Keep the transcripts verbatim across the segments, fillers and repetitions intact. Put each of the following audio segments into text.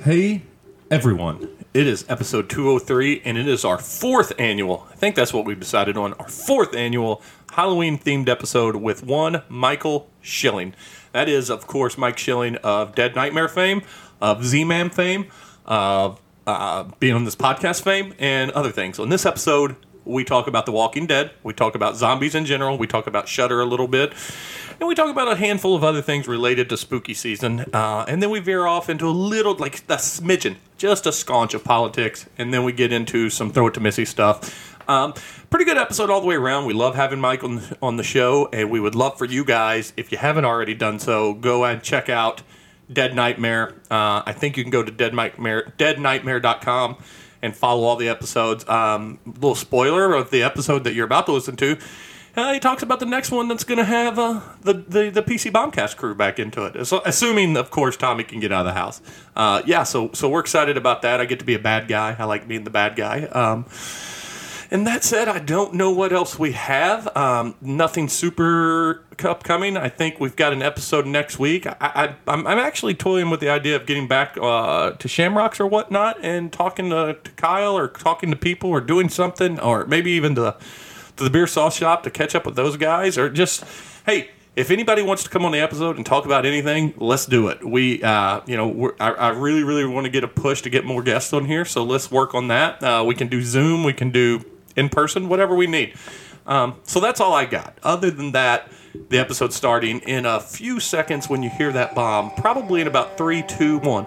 Hey, everyone. It is episode two oh three, and it is our fourth annual, I think that's what we've decided on, our fourth annual Halloween-themed episode with one Michael Schilling. That is, of course, Mike Schilling of Dead Nightmare fame, of Z-Man fame, of uh, being on this podcast fame, and other things. On this episode, we talk about The Walking Dead, we talk about zombies in general, we talk about Shudder a little bit, and we talk about a handful of other things related to spooky season, uh, and then we veer off into a little, like a smidgen, just a sconch of politics, and then we get into some Throw It to Missy stuff. Um, pretty good episode all the way around. We love having Mike on, on the show, and we would love for you guys, if you haven't already done so, go and check out Dead Nightmare. Uh, I think you can go to dead nightmare, dead nightmare dot com and follow all the episodes. Um, little spoiler of the episode that you're about to listen to. Uh, he talks about the next one that's going to have uh, the, the the P C Bombcast crew back into it. So, assuming, of course, Tommy can get out of the house. Uh, yeah, so so we're excited about that. I get to be a bad guy. I like being the bad guy. Um, and that said, I don't know what else we have. Um, nothing super upcoming. I think we've got an episode next week. I, I, I'm, I'm actually toying with the idea of getting back uh, to Shamrocks or whatnot and talking to, to Kyle or talking to people or doing something, or maybe even to... to the beer sauce shop to catch up with those guys, or just, hey, if anybody wants to come on the episode and talk about anything, let's do it. We, uh, you know, we're, I, I really, really want to get a push to get more guests on here, so let's work on that. Uh, we can do Zoom, we can do in person, whatever we need. Um, so that's all I got. Other than that, the episode's starting in a few seconds when you hear that bomb, probably in about three, two, one.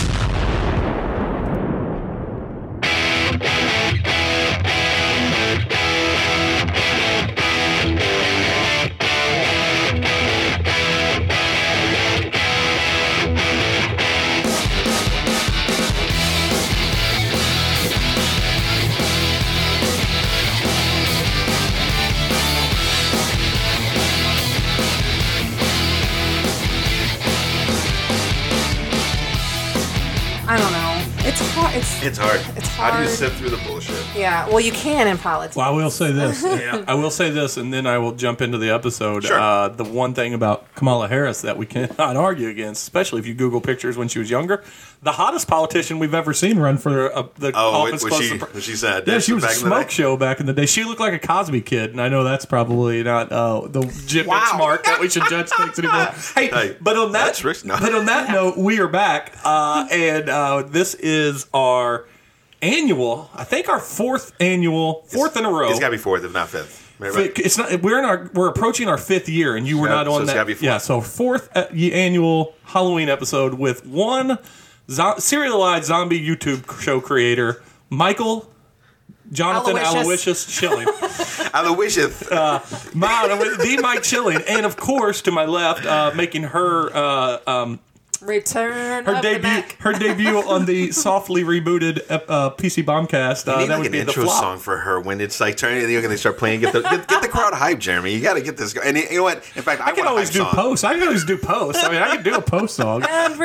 I don't know. It's hard. It's, It's hard. It's hard. How do you sift through the bullshit? Yeah, well, you can in politics. Well, I will say this. yeah. I will say this, and then I will jump into the episode. Sure. Uh, the one thing about Kamala Harris that we cannot argue against, especially if you Google pictures when she was younger, the hottest politician we've ever seen run for uh, the Oh, office. was close she, to, was she said? yeah, she was a back in the smoke day? show back in the day. She looked like a Cosby kid, and I know that's probably not uh, the Jim Wow. benchmark that we should judge things anymore. Hey, Hey, but on that, that's rich. No. but on that note, we are back, uh, and uh, this is our annual. I think our fourth annual, fourth in a row. It's got to be fourth, if not fifth. Right? It's not. We're in our. We're approaching our fifth year, and you were Yeah, not so on it's that. gotta be fourth. Yeah, so fourth uh, y- annual Halloween episode with one zo- serialized zombie YouTube show creator, Michael Jonathan Aloysius. Aloysius Schilling, Aloysius. uh, my, the Mike Schilling, and of course to my left, uh, making her uh, um, Return her of the debut Mac. her debut on the softly rebooted uh, P C Bombcast. You Uh, need that like would an be the intro flop. song for her when it's like turning. You're going to start playing. Get the get, get the crowd hyped, Jeremy. You got to get this. Go- and you know what? In fact, I, I can want a always hype do song. posts. I can always do posts. I mean, I can do a post song. And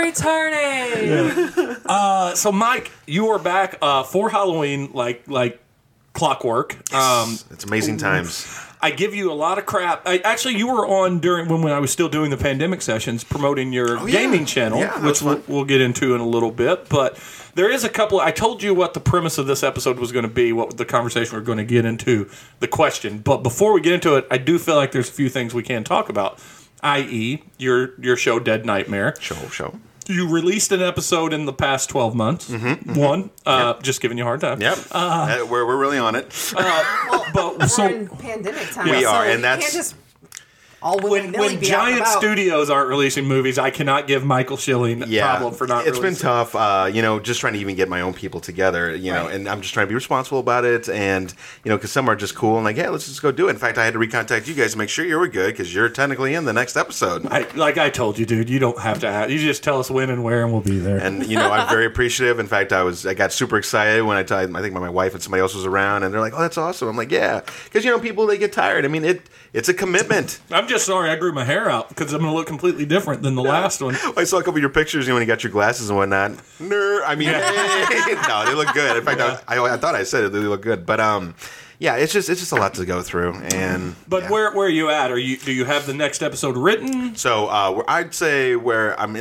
returning. Uh, so, Mike, you are back uh, for Halloween, like like clockwork. Um, It's amazing times. I give you a lot of crap. I, actually, you were on during when, when I was still doing the pandemic sessions, promoting your Oh, yeah. gaming channel, Yeah, that which was we'll, fun. we'll get into in a little bit. But there is a couple. I told you what the premise of this episode was going to be, what the conversation we're going to get into, the question. But before we get into it, I do feel like there's a few things we can talk about, that is, your your show Dead Nightmare. Show, show. You released an episode in the past twelve months. Mm-hmm, One, uh, yep. Just giving you a hard time. Yep. Uh, we're, we're really on it. Uh, but We're so in pandemic time. We so are, and you that's- can't just all when, willy-nilly when be out and giant about. studios aren't releasing movies, I cannot give Michael Schilling a Yeah, problem for not it's been releasing. tough, uh, you know, just trying to even get my own people together, you know, Right. and I'm just trying to be responsible about it, and, you know, because some are just cool, and like, yeah, let's just go do it. In fact, I had to recontact you guys to make sure you were good, because you're technically in the next episode. I, like I told you, dude, you don't have to have. You just tell us when and where, and we'll be there. And you know, I'm very appreciative. In fact, I was I got super excited when I t- I think my wife and somebody else was around, and they're like, "Oh, that's awesome!" I'm like, "Yeah," because you know, people they get tired. I mean, it it's a commitment. I'm just sorry I grew my hair out because I'm going to look completely different than the last one. I saw a couple of your pictures, you know, when you got your glasses and whatnot. Ner, I mean, no, they look good. In fact, Yeah. I, I I thought I said it. They look good, but um, yeah, it's just it's just a lot to go through. And But yeah. where where are you at? Are you do you have the next episode written? So uh, where I'd say where I'm in the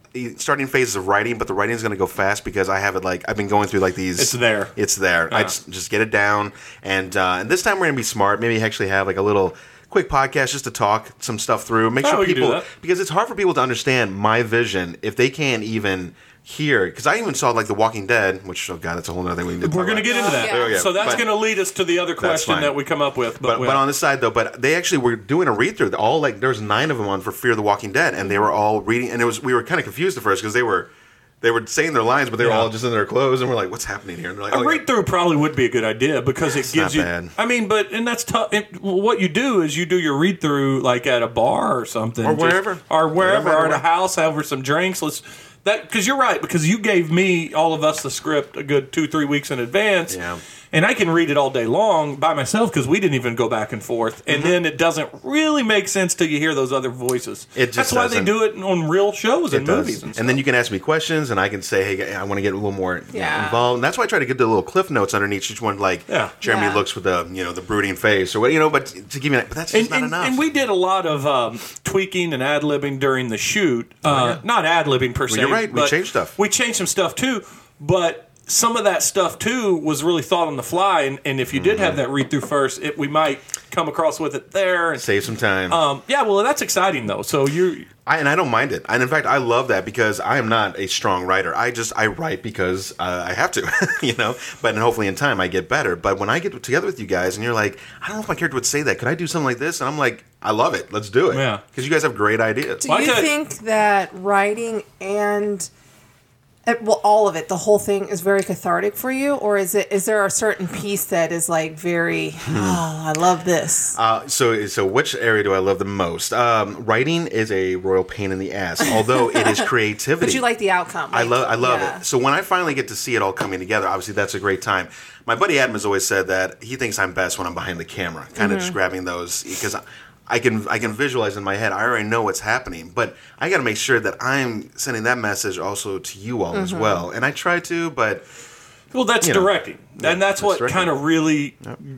starting phases of writing, but the writing is going to go fast because I have it like I've been going through like these. It's there. It's there. Yeah. I just just get it down, and uh, and this time we're going to be smart. Maybe actually have like a little quick podcast just to talk some stuff through. Make Oh, sure we can do people that. because it's hard for people to understand my vision if they can't even hear. Because I even saw like The Walking Dead, which oh god, that's a whole other thing we need to. We're talk going to about. get into that. Yeah. Oh, yeah. So that's But- going to lead us to the other question fine. that we come up with. But, we- but on the side though, but they actually were doing a read through. All like there was nine of them on for Fear the Walking Dead, and they were all reading. And it was we were kind of confused at first because they were they were saying their lines, but they were Yeah. all just in their clothes, and we're like, "What's happening here?" And they're like, a oh, read yeah. through probably would be a good idea because it It's gives not you. bad. I mean, but and that's tough. It, what you do is you do your read through like at a bar or something, Or just- wherever. or wherever, Wherever, or at a where- house, over some drinks. Let's that because you're right because you gave me all of us the script a good two three weeks in advance. Yeah. And I can read it all day long by myself because we didn't even go back and forth. And Mm-hmm. then it doesn't really make sense till you hear those other voices. It just That's why they doesn't. do it on real shows and It does. movies. And, And, stuff. then you can ask me questions, and I can say, "Hey, I want to get a little more you know, Yeah. involved." And that's why I try to get the little cliff notes underneath each one, like Yeah. Jeremy Yeah. looks with the you know the brooding face or what you know. But to give me, but that's just and, not and, enough. and we did a lot of um, tweaking and ad libbing during the shoot. Uh, Not ad libbing per se. you're right. We but changed stuff. We changed some stuff too, but some of that stuff too was really thought on the fly. And, and if you did Mm-hmm. have that read through first, it, we might come across with it there. And, Save some time. um, yeah, well, that's exciting though. So you, I, and I don't mind it. And in fact, I love that because I am not a strong writer. I just I write because uh, I have to, you know. But and hopefully in time I get better. But when I get together with you guys and you're like, I don't know if my character would say that. Could I do something like this? And I'm like, I love it. Let's do it. Yeah. Because you guys have great ideas. Do Well, I you could- think that writing and uh, well, all of it, the whole thing is very cathartic for you, or is it? Is there a certain piece that is like very? Oh, I love this. Uh, so, so which area do I love the most? Um, writing is a royal pain in the ass, although it is creativity. But you like the outcome. I like- love, I love yeah. it. So when I finally get to see it all coming together, obviously that's a great time. My buddy Adam has always said that he thinks I'm best when I'm behind the camera, kind of just grabbing those because I can, I can visualize in my head. I already know what's happening, but I got to make sure that I'm sending that message also to you all as well. And I try to, but well, that's You know. directing, and that's, that's what directing. kind of really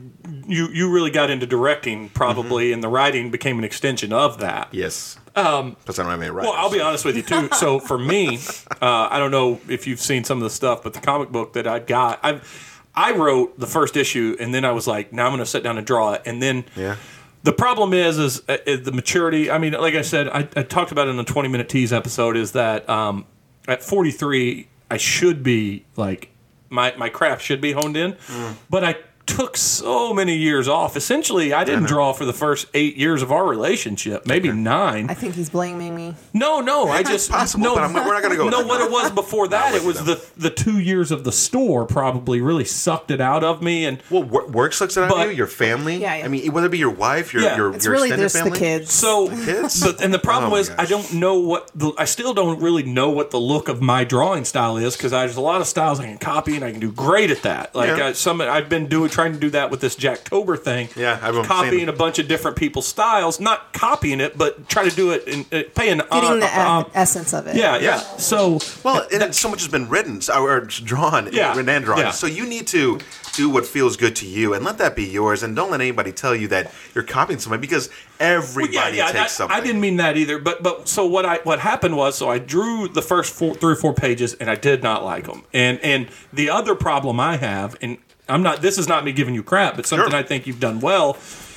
you you really got into directing probably, Mm-hmm. and the writing became an extension of that. yes. Um, Plus I don't have any writers. Well, I'll be honest with you too. So for me, uh, I don't know if you've seen some of the stuff, but the comic book that I got, I I wrote the first issue, and then I was like, now I'm going to sit down and draw it, and then Yeah. the problem is, is, uh, is the maturity. I mean, like I said, I, I talked about it in the twenty minute tease episode. Is that um, at forty-three, I should be like my my craft should be honed in, Mm. but I took so many years off. Essentially, I didn't draw for the first eight years of our relationship, maybe nine. I think he's blaming me. No, no, I just possible, no. but I'm not- we're not gonna go No, with what that. it was before that, it with was the the two years of the store probably really sucked it out of me, and Well, wor- work sucks it out of But- you, your family. Yeah, yeah. I mean, whether it be your wife, your Yeah. your, It's your really extended just family. the kids. so. Kids? But and the problem Oh my is, I gosh. don't know what the. I still don't really know what the look of my drawing style is because there's a lot of styles I can copy and I can do great at that. Like Yeah. uh, some, I've been doing trying to do that with this Jacktober thing. Yeah, I've been copying seeing- a bunch of different people's styles, not copying it, but try to do it and uh, paying. Getting uh, the uh, e- essence of it. yeah, yeah, Yeah. So Well, and so much has been written so- or drawn, Yeah, written and drawn. yeah. So you need to do what feels good to you, and let that be yours. And don't let anybody tell you that you're copying somebody because everybody yeah, yeah, takes I, something. I didn't mean that either. But but so what I what happened was so I drew the first four, three or four pages and I did not like them. And and the other problem I have, and I'm not. This is not me giving you crap, but something Sure. I think you've done well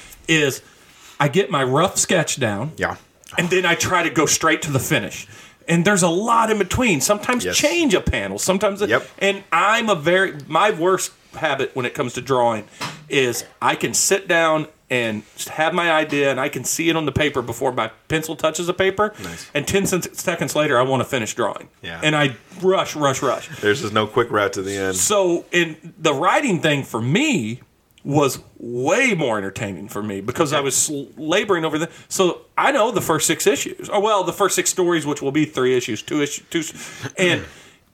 is I get my rough sketch down. Yeah. And then I try to go straight to the finish. And there's a lot in between. Sometimes Yes. change a panel. Sometimes, Yep. and I'm a very my worst habit when it comes to drawing is I can sit down and have my idea and I can see it on the paper before my pencil touches the paper. Nice. And ten sen- seconds later, I want to finish drawing. Yeah. And I rush, rush, rush. There's just no quick route to the end. So, in the writing thing for me was way more entertaining for me because I was laboring over the. So I know the first six issues, or well, the first six stories, which will be three issues, two issues, two, and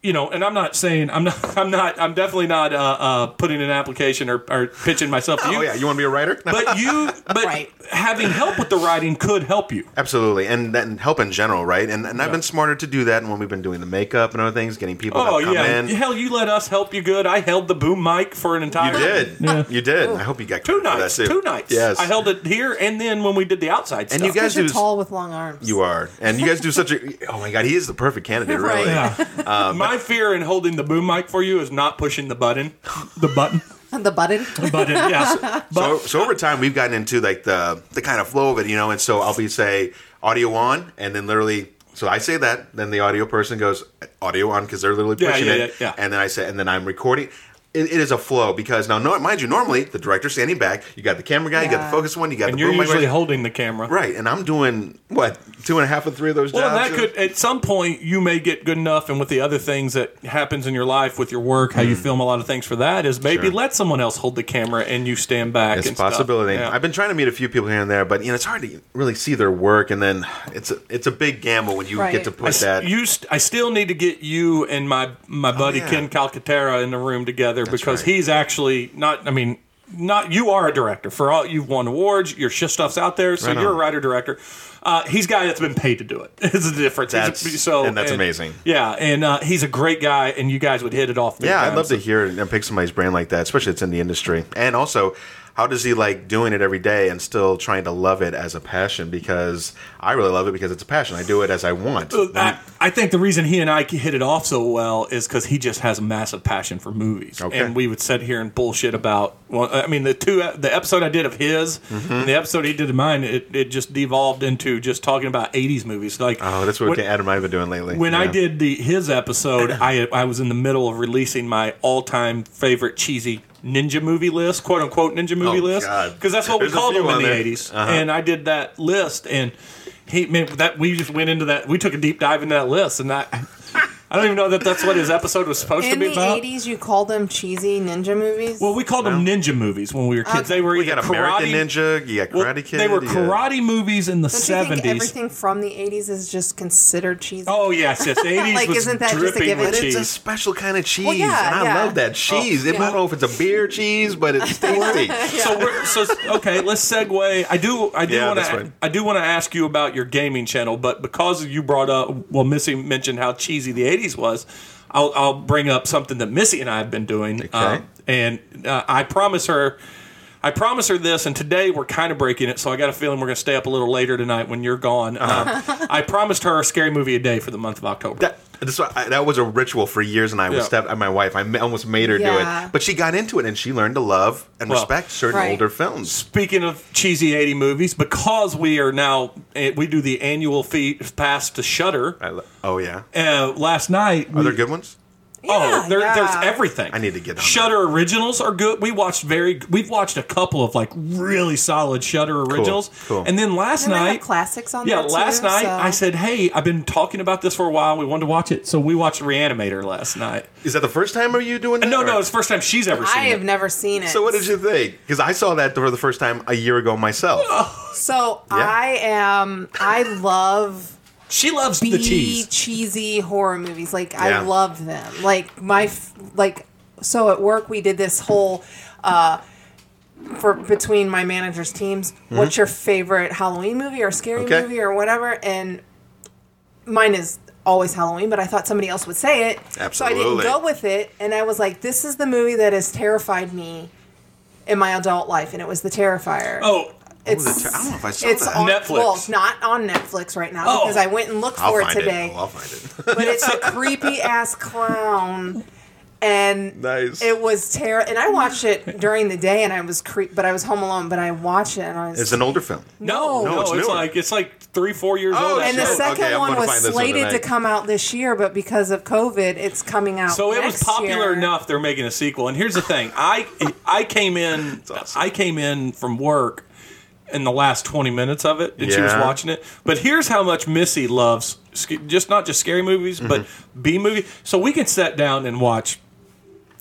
you know, and I'm not saying I'm not I'm not I'm definitely not uh, uh, putting an application or, or pitching myself to you. Oh yeah, you want to be a writer? But you, but Right. having help with the writing could help you. Absolutely, and then help in general, right? And and I've been smarter to do that when we've been doing the makeup and other things, getting people Oh to come yeah, in. hell, you let us help you good. I held the boom mic for an entire. You did, Yeah. you did. I hope you got Two credit for nights, that too. two nights. Yes, I held it here, and then when we did the outside And stuff. you guys Because you're do- tall with long arms. You are, and you guys do such a. Oh my God, he is the perfect candidate, really. Right. Yeah. My fear in holding the boom mic for you is not pushing the button. The button. The button. The button, yes. So, so over time, we've gotten into like the the kind of flow of it, you know. And so I'll be say audio on, and then literally. So I say that, then the audio person goes audio on because they're literally Yeah, pushing yeah, it, yeah, yeah. and then I say, and then I'm recording. It, it is a flow because now, no, mind you, normally the director's standing back. You got the camera guy, you got Yeah. the focus one, you got And the you're boom mic usually right, holding the camera. right, and I'm doing what two and a half or three of those Well, and jobs. that could, at some point, you may get good enough, and with the other things that happens in your life with your work, how you film a lot of things for that, is maybe Sure. let someone else hold the camera and you stand back. It's a and stuff. possibility. Yeah. I've been trying to meet a few people here and there, but you know it's hard to really see their work, and then it's a, it's a big gamble when you Right. get to put I, s- that. you st- I still need to get you and my my buddy yeah. Ken Calcaterra in the room together because right. he's actually not. I mean, not you are a director for all you've won awards. Your shit stuff's out there, so Right you're on. a writer director. Uh, he's a guy that's been paid to do it. It's the difference. He's a- That's- so and that's amazing. Yeah, and uh, he's a great guy, and you guys would hit it off. big Yeah, I'd time, love so- to hear and pick somebody's brain like that, especially it's in the industry. And also, how does he like doing it every day and still trying to love it as a passion? Because I really love it because it's a passion. I do it as I want. I, I think the reason he and I hit it off so well is because he just has a massive passion for movies, Okay. and we would sit here and bullshit about. Well, I mean, the two the episode I did of his Mm-hmm. and the episode he did of mine, it, it just devolved into just talking about eighties movies. Like, Oh, that's what when, Adam and I have been doing lately. when I Yeah. did the his episode, I I was in the middle of releasing my all time favorite cheesy ninja movie list, quote unquote ninja movie Oh, list, God. because that's what There's we a called few them in on the there. eighties. Uh-huh. And I did that list, and he man, that we just went into that. We took a deep dive into that list, and that I don't even know that that's what his episode was supposed In to be the about. eighties, you called them cheesy ninja movies? Well, we called them ninja movies when we were kids. They were we either got American karate, Ninja, you got well, Karate Kid. They were you got- karate movies in the Don't you think seventies. everything from the eighties is just considered cheesy? Oh yes, yes. The eighties Like, was isn't that just a dripping given? with But it's a cheese. special kind of cheese, Well, yeah, and I yeah. love that cheese. I yeah. don't know if it's a beer cheese, but it's tasty. So we're so okay. Let's segue. I do. I do Yeah, want that's to. fine. I do want to ask you about your gaming channel, but because you brought up, well, Missy mentioned how cheesy the eighties was. I'll, I'll bring up something that Missy and I have been doing, uh, and uh, I promise her. I promise her this, and today we're kind of breaking it, so I got a feeling we're going to stay up a little later tonight when you're gone. Uh-huh. Uh, I promised her a scary movie a day for the month of October. That, this, I, that was a ritual for years, and I was Yeah. step. My wife, I ma- almost made her do Yeah. it, but she got into it, and she learned to love and Well, respect certain right. older films. Speaking of cheesy eighty movies, because we are now eh, we do the annual fee pass to Shudder. I lo- oh yeah, Uh, last night, are there good ones? oh, Yeah, there, yeah. there's everything. I need to get on Shudder originals are good. We watched very. We've watched a couple of like really solid Shudder originals, cool. and then last And they have night. classics on Yeah, there, too, last night so- I said, "Hey, I've been talking about this for a while. We wanted to watch it, so we watched Reanimator last night." Is that the first time are you doing that? No, or- no, it's the first time she's ever seen I have it. never seen it. So what did you think? Because I saw that for the first time a year ago myself. So Yeah. I am. I love She loves B the cheese. cheesy horror movies. Like Yeah. I love them. Like my f- like. So at work we did this whole. uh For between my manager's teams, what's your favorite Halloween movie or scary Okay. movie or whatever? And mine is always Halloween, but I thought somebody else would say it, so I Absolutely. didn't go with it. And I was like, "This is the movie that has terrified me in my adult life," and it was The Terrifier. Oh, It's, the Ter- I don't know if I saw it's that. on Netflix. Well, it's not on Netflix right now Oh. because I went and looked I'll for it find today. it. Oh, I'll find it. But it's a creepy ass clown, and Nice. it was terror. And I watched it during the day, and I was creep, but I was home alone. But I watched it, and I was. It's an older film. no, No, no, it's it's, newer. like it's like three, four years Oh, old. and the so- second okay, I'm one gonna was find this one slated to tonight. come out this year, but because of COVID, it's coming out. So it was next popular year. enough they're making a sequel. And here's the thing: I I came in awesome. I came in from work in the last twenty minutes of it, and she was Yeah. watching it. But here's how much Missy loves sc- just not just scary movies, but Mm-hmm. B movie. So we can sit down and watch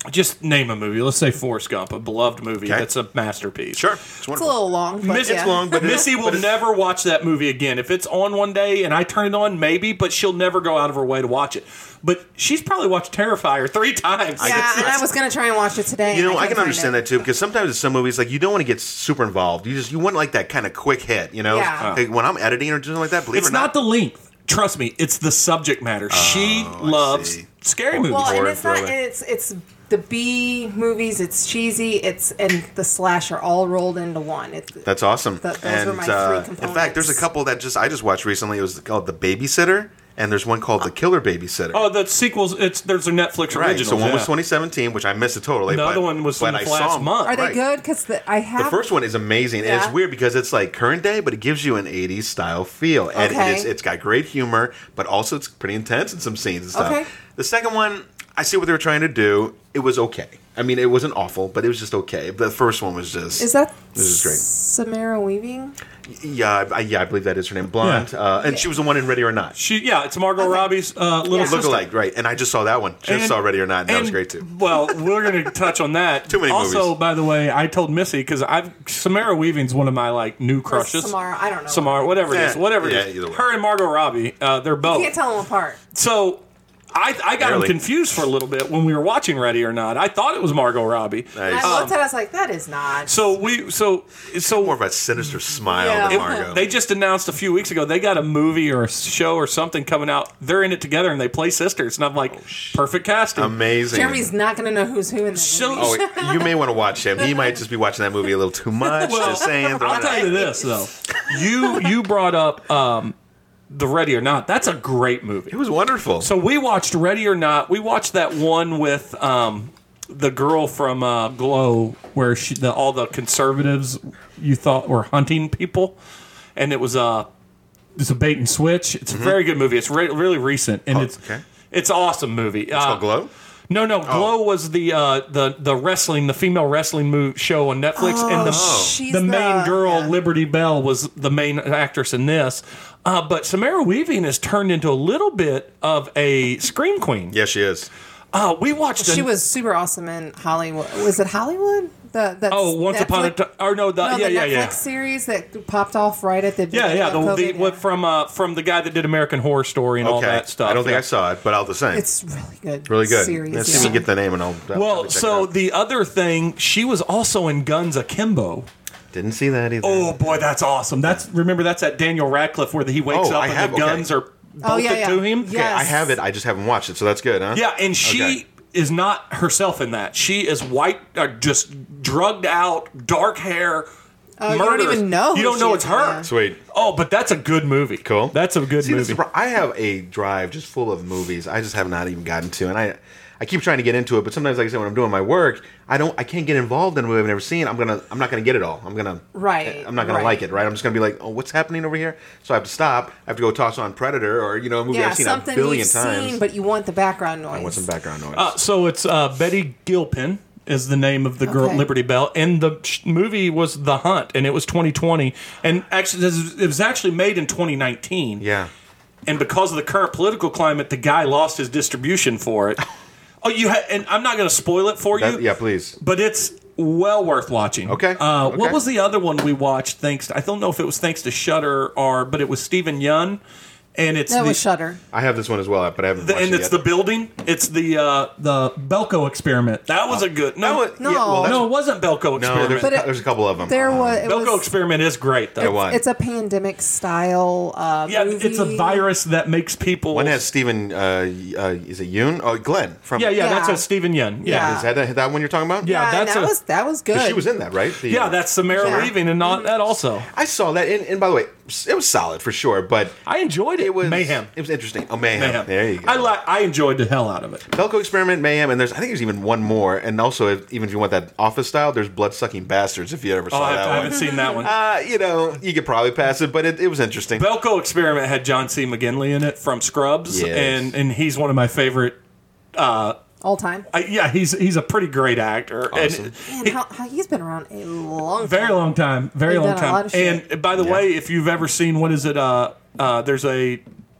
just name a movie. Let's say Forrest Gump, a beloved movie Okay. that's a masterpiece. Sure. It's It's a wonderful. little long, but Miss, yeah. it's long, but Missy will never watch that movie again. If it's on one day and I turn it on, maybe, but she'll never go out of her way to watch it. But she's probably watched Terrifier three times. Yeah, and I was gonna try and watch it today. You know, and I couldn't can find understand it. that too, because sometimes in some movies, like you don't want to get super involved. You just you want like that kind of quick hit. You know, Yeah. Like, when I'm editing or doing something like that, believe It's it or not not, the length. Trust me, it's the subject matter. she loves see. scary movies. Well, and Horror it's not. thriller. It's it's the B movies. It's cheesy. It's and the slasher all rolled into one. It's that's awesome. Th- those and are my three uh, in components. fact, there's a couple that just I just watched recently. It was called The Babysitter, and there's one called The Killer Babysitter. oh, the sequels. It's there's a Netflix right. original. So one yeah. was twenty seventeen, which I missed it totally. The but, other one was but from I the saw last 'em. month. Are they Right. good? Because I have The first one is amazing, and Yeah. it's weird because it's like current day, but it gives you an eighties style feel, and Okay. it is, it's got great humor, but also it's pretty intense in some scenes and stuff. Okay. The second one, I see what they were trying to do. It was okay. I mean, it wasn't awful, but it was just okay. The first one was just Is that This is great. Samara Weaving? yeah, I, yeah, I believe that is her name, blonde, Yeah. uh, and she was the one in Ready or Not. She, yeah, it's Margot Okay. Robbie's uh, little Yeah. sister. Look alike, right? And I just saw that one. Just And- saw Ready or Not, and that was and- great too. Well, we're going to touch on that. Too many also, movies. by the way, I told Missy because I've Samara Weaving's one of my like new crushes. Samara, I don't know. Samara, whatever it Yeah, is, whatever yeah, it is. either way. Her and Margot Robbie, uh, they're both. You can't tell them apart. So I, I got Barely. them confused for a little bit when we were watching Ready or Not. I thought it was Margot Robbie. And Nice. I looked at it, I was like, that is not. So we so so More of a sinister smile Yeah. than It- Margot. they just announced a few weeks ago they got a movie or a show or something coming out. They're in it together and they play sisters. And I'm like, perfect casting. Amazing. Jeremy's not going to know who's who in that So- movie. Oh, you may want to watch him. He might just be watching that movie a little too much. just saying. throwing I'll it tell out. you this though. You you brought up um, the Ready or Not. That's a great movie. It was wonderful. So we watched Ready or Not. We watched that one with um, the girl from uh, Glow, where she, the, all the conservatives you thought were hunting people, and it was a it's a bait and switch. It's a very good movie. It's re- really recent, and Oh, it's okay. it's an awesome movie. It's called Glow? No, no, Glow was the uh, the the wrestling, the female wrestling move show on Netflix, and the she's the main the- girl, yeah. Liberty Bell, was the main actress in this. Uh, but Samara Weaving has turned into a little bit of a scream queen. Yes, she is. Uh, we watched. She an- was super awesome in Hollywood. Was it Hollywood? The, that's Oh, Once Upon a Netflix- Time. Or no, the, No, yeah, the yeah, Netflix yeah. series that popped off right at the Yeah, beginning yeah. of The, COVID, the, yeah. what, from uh, from the guy that did American Horror Story and all Okay. that stuff. I don't think yeah. I saw it, but I'll the same. It's really good. really good. Series, Let's see yeah. if we can get the name and I'll. I'll Well, probably check so it out. the other thing, she was also in Guns Akimbo. Didn't see that either. Oh boy, that's awesome. That's remember that's at Daniel Radcliffe where he wakes Oh, up I and have- the guns okay. are bolted Oh, yeah, yeah. to him. Yeah. Okay, yes. I have it. I just haven't watched it, so that's good, huh? Yeah, and she Okay. is not herself in that. She is white, uh, just drugged out, dark hair. Oh, you don't murderous. even know You who don't she know is, it's her. yeah. Sweet. Oh, but that's a good movie. Cool. That's a good See, that's movie. the pro- I have a drive just full of movies. I just have not even gotten to, and I, I keep trying to get into it, but sometimes, like I said, when I'm doing my work, I don't, I can't get involved in a movie I've never seen. I'm gonna, I'm not gonna get it all. I'm gonna, Right, I'm not gonna right. like it, right? I'm just gonna be like, oh, what's happening over here? So I have to stop. I have to go toss on Predator or you know a movie Yeah, I've seen a something billion you've times. seen, but you want the background noise. I want some background noise. Uh, so it's uh, Betty Gilpin is the name of the girl, Okay. Liberty Bell, and the sh- movie was The Hunt, and it was twenty twenty, and actually this is- it was actually made in twenty nineteen. yeah. And because of the current political climate, the guy lost his distribution for it. Oh, you ha- and I'm not going to spoil it for you. That, yeah, please. But it's well worth watching. Okay. Uh, What Okay. was the other one we watched? Thanks, to, I don't know if it was thanks to Shudder or, but it was Stephen Yun, and it's That the, was Shudder. I have this one as well, but I haven't the- watched and it it's yet. the building. It's the uh, the Belko experiment. That was a good. No, That was- No. yeah, well, that's- no, it wasn't Belko no, experiment. there's, But it- there's a couple of them. There was. It Belko was experiment is great though. It was. It's a pandemic style uh, Yeah, movie. it's a virus that makes people. One has Stephen, uh, uh, is it Yoon? Oh, Glenn from. yeah, yeah, that's Yeah. a Stephen Yun. Yeah, Yeah. Is that that, that one you're talking about? Yeah, Yeah, that's that a- was that was good. She was in that, right? The- yeah, that's Samara Yeah. Weaving, and not that also. I saw that, and, and by the way, it was solid for sure. But I enjoyed it. it was Mayhem. It was interesting. Oh, mayhem. Mayhem. There you go. I like. I enjoyed the hell out of it. Belko Experiment, Mayhem, and there's I think there's even one more. And also, if, even if you want that Office style, there's Blood Sucking Bastards. If you ever Oh, saw I, that I one, haven't seen that one. uh, you know, you could probably pass it, but it, it was interesting. Belko Experiment had John C. McGinley in it from Scrubs, Yes. and and he's one of my favorite. Uh, all time. I, yeah, he's he's a pretty great actor, Awesome. and Man, he- how, how, he's been around a long time. very long time, very They've long done a time. lot of shit. And by the Yeah. way, if you've ever seen what is it? Uh, uh, there's a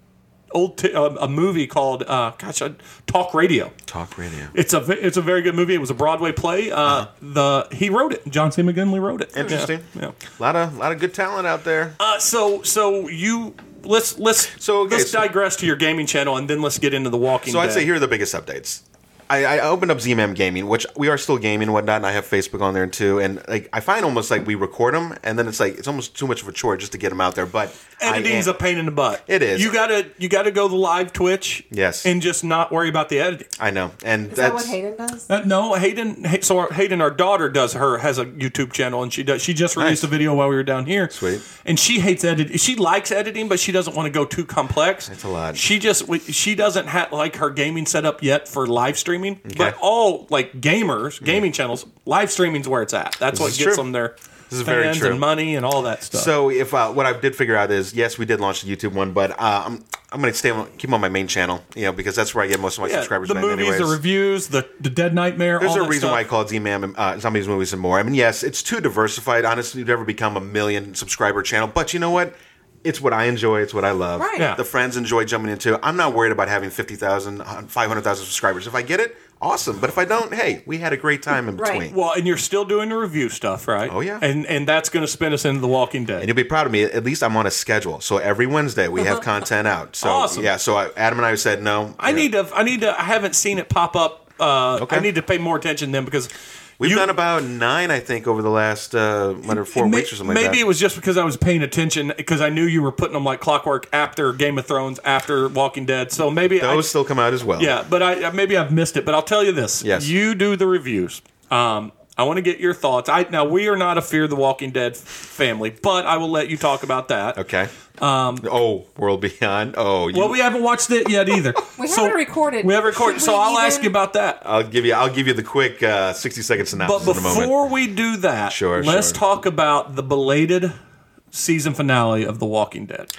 old t- uh, a movie called uh, gosh, uh, Talk Radio. Talk Radio. It's a ve- it's a very good movie. It was a Broadway play. Uh, uh-huh. The he wrote it. John C. McGinley wrote it. Interesting. Yeah. yeah. A lot of lot of good talent out there. Uh, so so you let's let's so okay, let's so, digress to your gaming channel and then let's get into the Walking so Dead. I'd say here are the biggest updates. I, I opened up Z-Man Gaming, which we are still gaming and whatnot, and I have Facebook on there too. And like I find almost like we record them, and then it's like it's almost too much of a chore just to get them out there. But editing's a pain in the butt. It is. You gotta you gotta go the live Twitch. Yes. And just not worry about the editing. I know, and Is that's that what Hayden does? Uh, no, Hayden. Hay- So our, Hayden, our daughter, does her has a YouTube channel, and she does. She just released Nice. a video while we were down here. Sweet. And she hates editing. She likes editing, but she doesn't want to go too complex. It's a lot. She just we- she doesn't have like her gaming setup yet for live streaming. Okay. But all like gamers, gaming channels, live streaming's where it's at. That's This what is gets true. them their This is very fans true. and money and all that stuff. So if uh, what I did figure out is yes, we did launch the YouTube one, but uh, I'm I'm going to stay on, keep on my main channel, you know, because that's where I get most of my yeah, subscribers. the from movies, anyways. the reviews, the the Dead Nightmare. There's all a that reason stuff. why I call it Z-Man uh, Zombies, Movies, and More. I mean, yes, it's too diversified. Honestly, to ever become a million subscriber channel, but you know what? It's what I enjoy. It's what I love. Right. Yeah. The friends enjoy jumping into. I'm not worried about having fifty thousand, five hundred thousand subscribers. If I get it, awesome. But if I don't, hey, we had a great time in Right. between. Well, and you're still doing the review stuff, right? Oh, yeah. And and that's going to spin us into The Walking Dead. And you'll be proud of me. At least I'm on a schedule. So every Wednesday we have content out. So Awesome. yeah. So I, Adam and I said no. I you know, need to. I need to. I haven't seen it pop up. Uh, Okay. I need to pay more attention then because We've you- done about nine, I think, over the last uh, whatever, four May- weeks or something like maybe that. it was just because I was paying attention because I knew you were putting them like clockwork after Game of Thrones, after Walking Dead. So maybe Those I, still come out as well. yeah, but I maybe I've missed it. But I'll tell you this: Yes. you do the reviews. Um, I want to get your thoughts. I now we are not a Fear the Walking Dead f- family, but I will let you talk about that. Okay. Um, oh, World Beyond. Oh, you, Well, we haven't watched it yet either. We So- haven't recorded. We haven't recorded, Should so we I'll ask even- you about that. I'll give you. I'll give you the quick uh, sixty second synopsis But in a moment. before we do that, Sure, let's sure. talk about the belated season finale of The Walking Dead.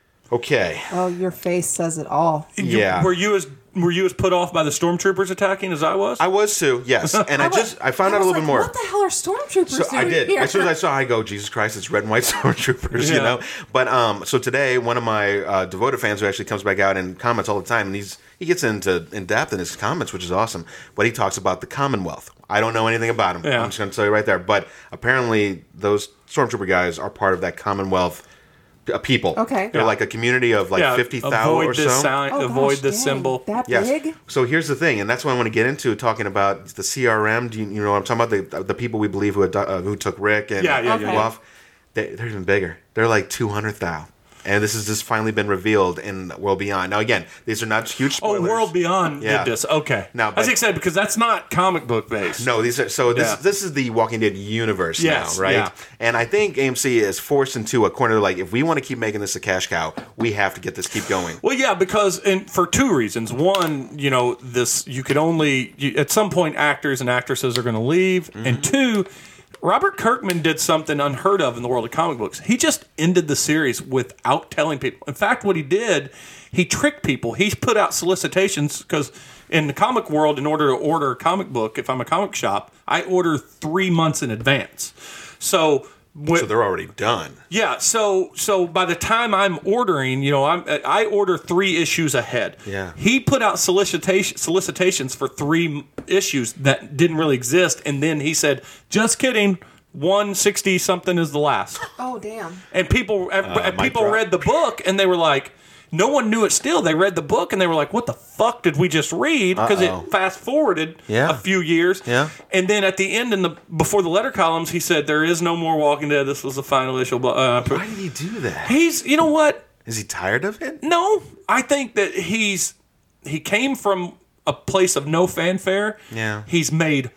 Okay. Oh, your face says it all. You- Yeah. Were you as were you as put off by the stormtroopers attacking as I was? I was too. Yes, and I, was- just I found out a was little like, bit more. What the hell are stormtroopers So doing I did. here? As soon as I saw, I go, Jesus Christ, it's red and white stormtroopers, you Yeah. know. But um, so today, one of my uh, devoted fans who actually comes back out and comments all the time, and he's he gets into in depth in his comments, which is awesome. But he talks about the Commonwealth. I don't know anything about him. Yeah. I'm just going to tell you right there. But apparently, those stormtrooper guys are part of that Commonwealth uh, people. Okay. they're Yeah. like a community of like yeah, fifty thousand avoid or this so. sign, Oh, avoid gosh, this dang. symbol. That Yes. big? So here's the thing, and that's what I want to get into, talking about the C R M. Do you, you know what I'm talking about? The, the people we believe who had, uh, who took Rick and Yeah, yeah, yeah, yeah. Bluff. They, they're even bigger. They're like two hundred thousand. And this has just finally been revealed in World Beyond. Now, again, these are not huge Oh, spoilers. World Beyond Yeah. did this. Okay. Now, I was but- excited because that's not comic book based. No, these are so. This Yeah. this is the Walking Dead universe Yes, now, right? yeah. And I think A M C is forced into a corner. Like, if we want to keep making this a cash cow, we have to get this keep going. Well, yeah, because and for two reasons. One, you know, this you could only you, at some point actors and actresses are going to leave, Mm-hmm. and two, Robert Kirkman did something unheard of in the world of comic books. He just ended the series without telling people. In fact, what he did, he tricked people. He put out solicitations because in the comic world, in order to order a comic book, if I'm a comic shop, I order three months in advance. So. When, So they're already done. yeah, so so by the time I'm ordering, you know, I'm I order three issues ahead. Yeah. He put out solicitation solicitations for three issues that didn't really exist, and then he said, "Just kidding, one sixty something is the last." Oh, damn. And people and mic people drop. read the book, and they were like, no one knew it. Still, they read the book, and they were like, "What the fuck did we just read?" Because Uh-oh. it fast forwarded Yeah. a few years. Yeah. And then at the end, in the before the letter columns, he said, "There is no more Walking Dead. This was the final issue." Uh, Why did he do that? He's, you know what? Is he tired of it? No, I think that he's he came from a place of no fanfare. Yeah. He's made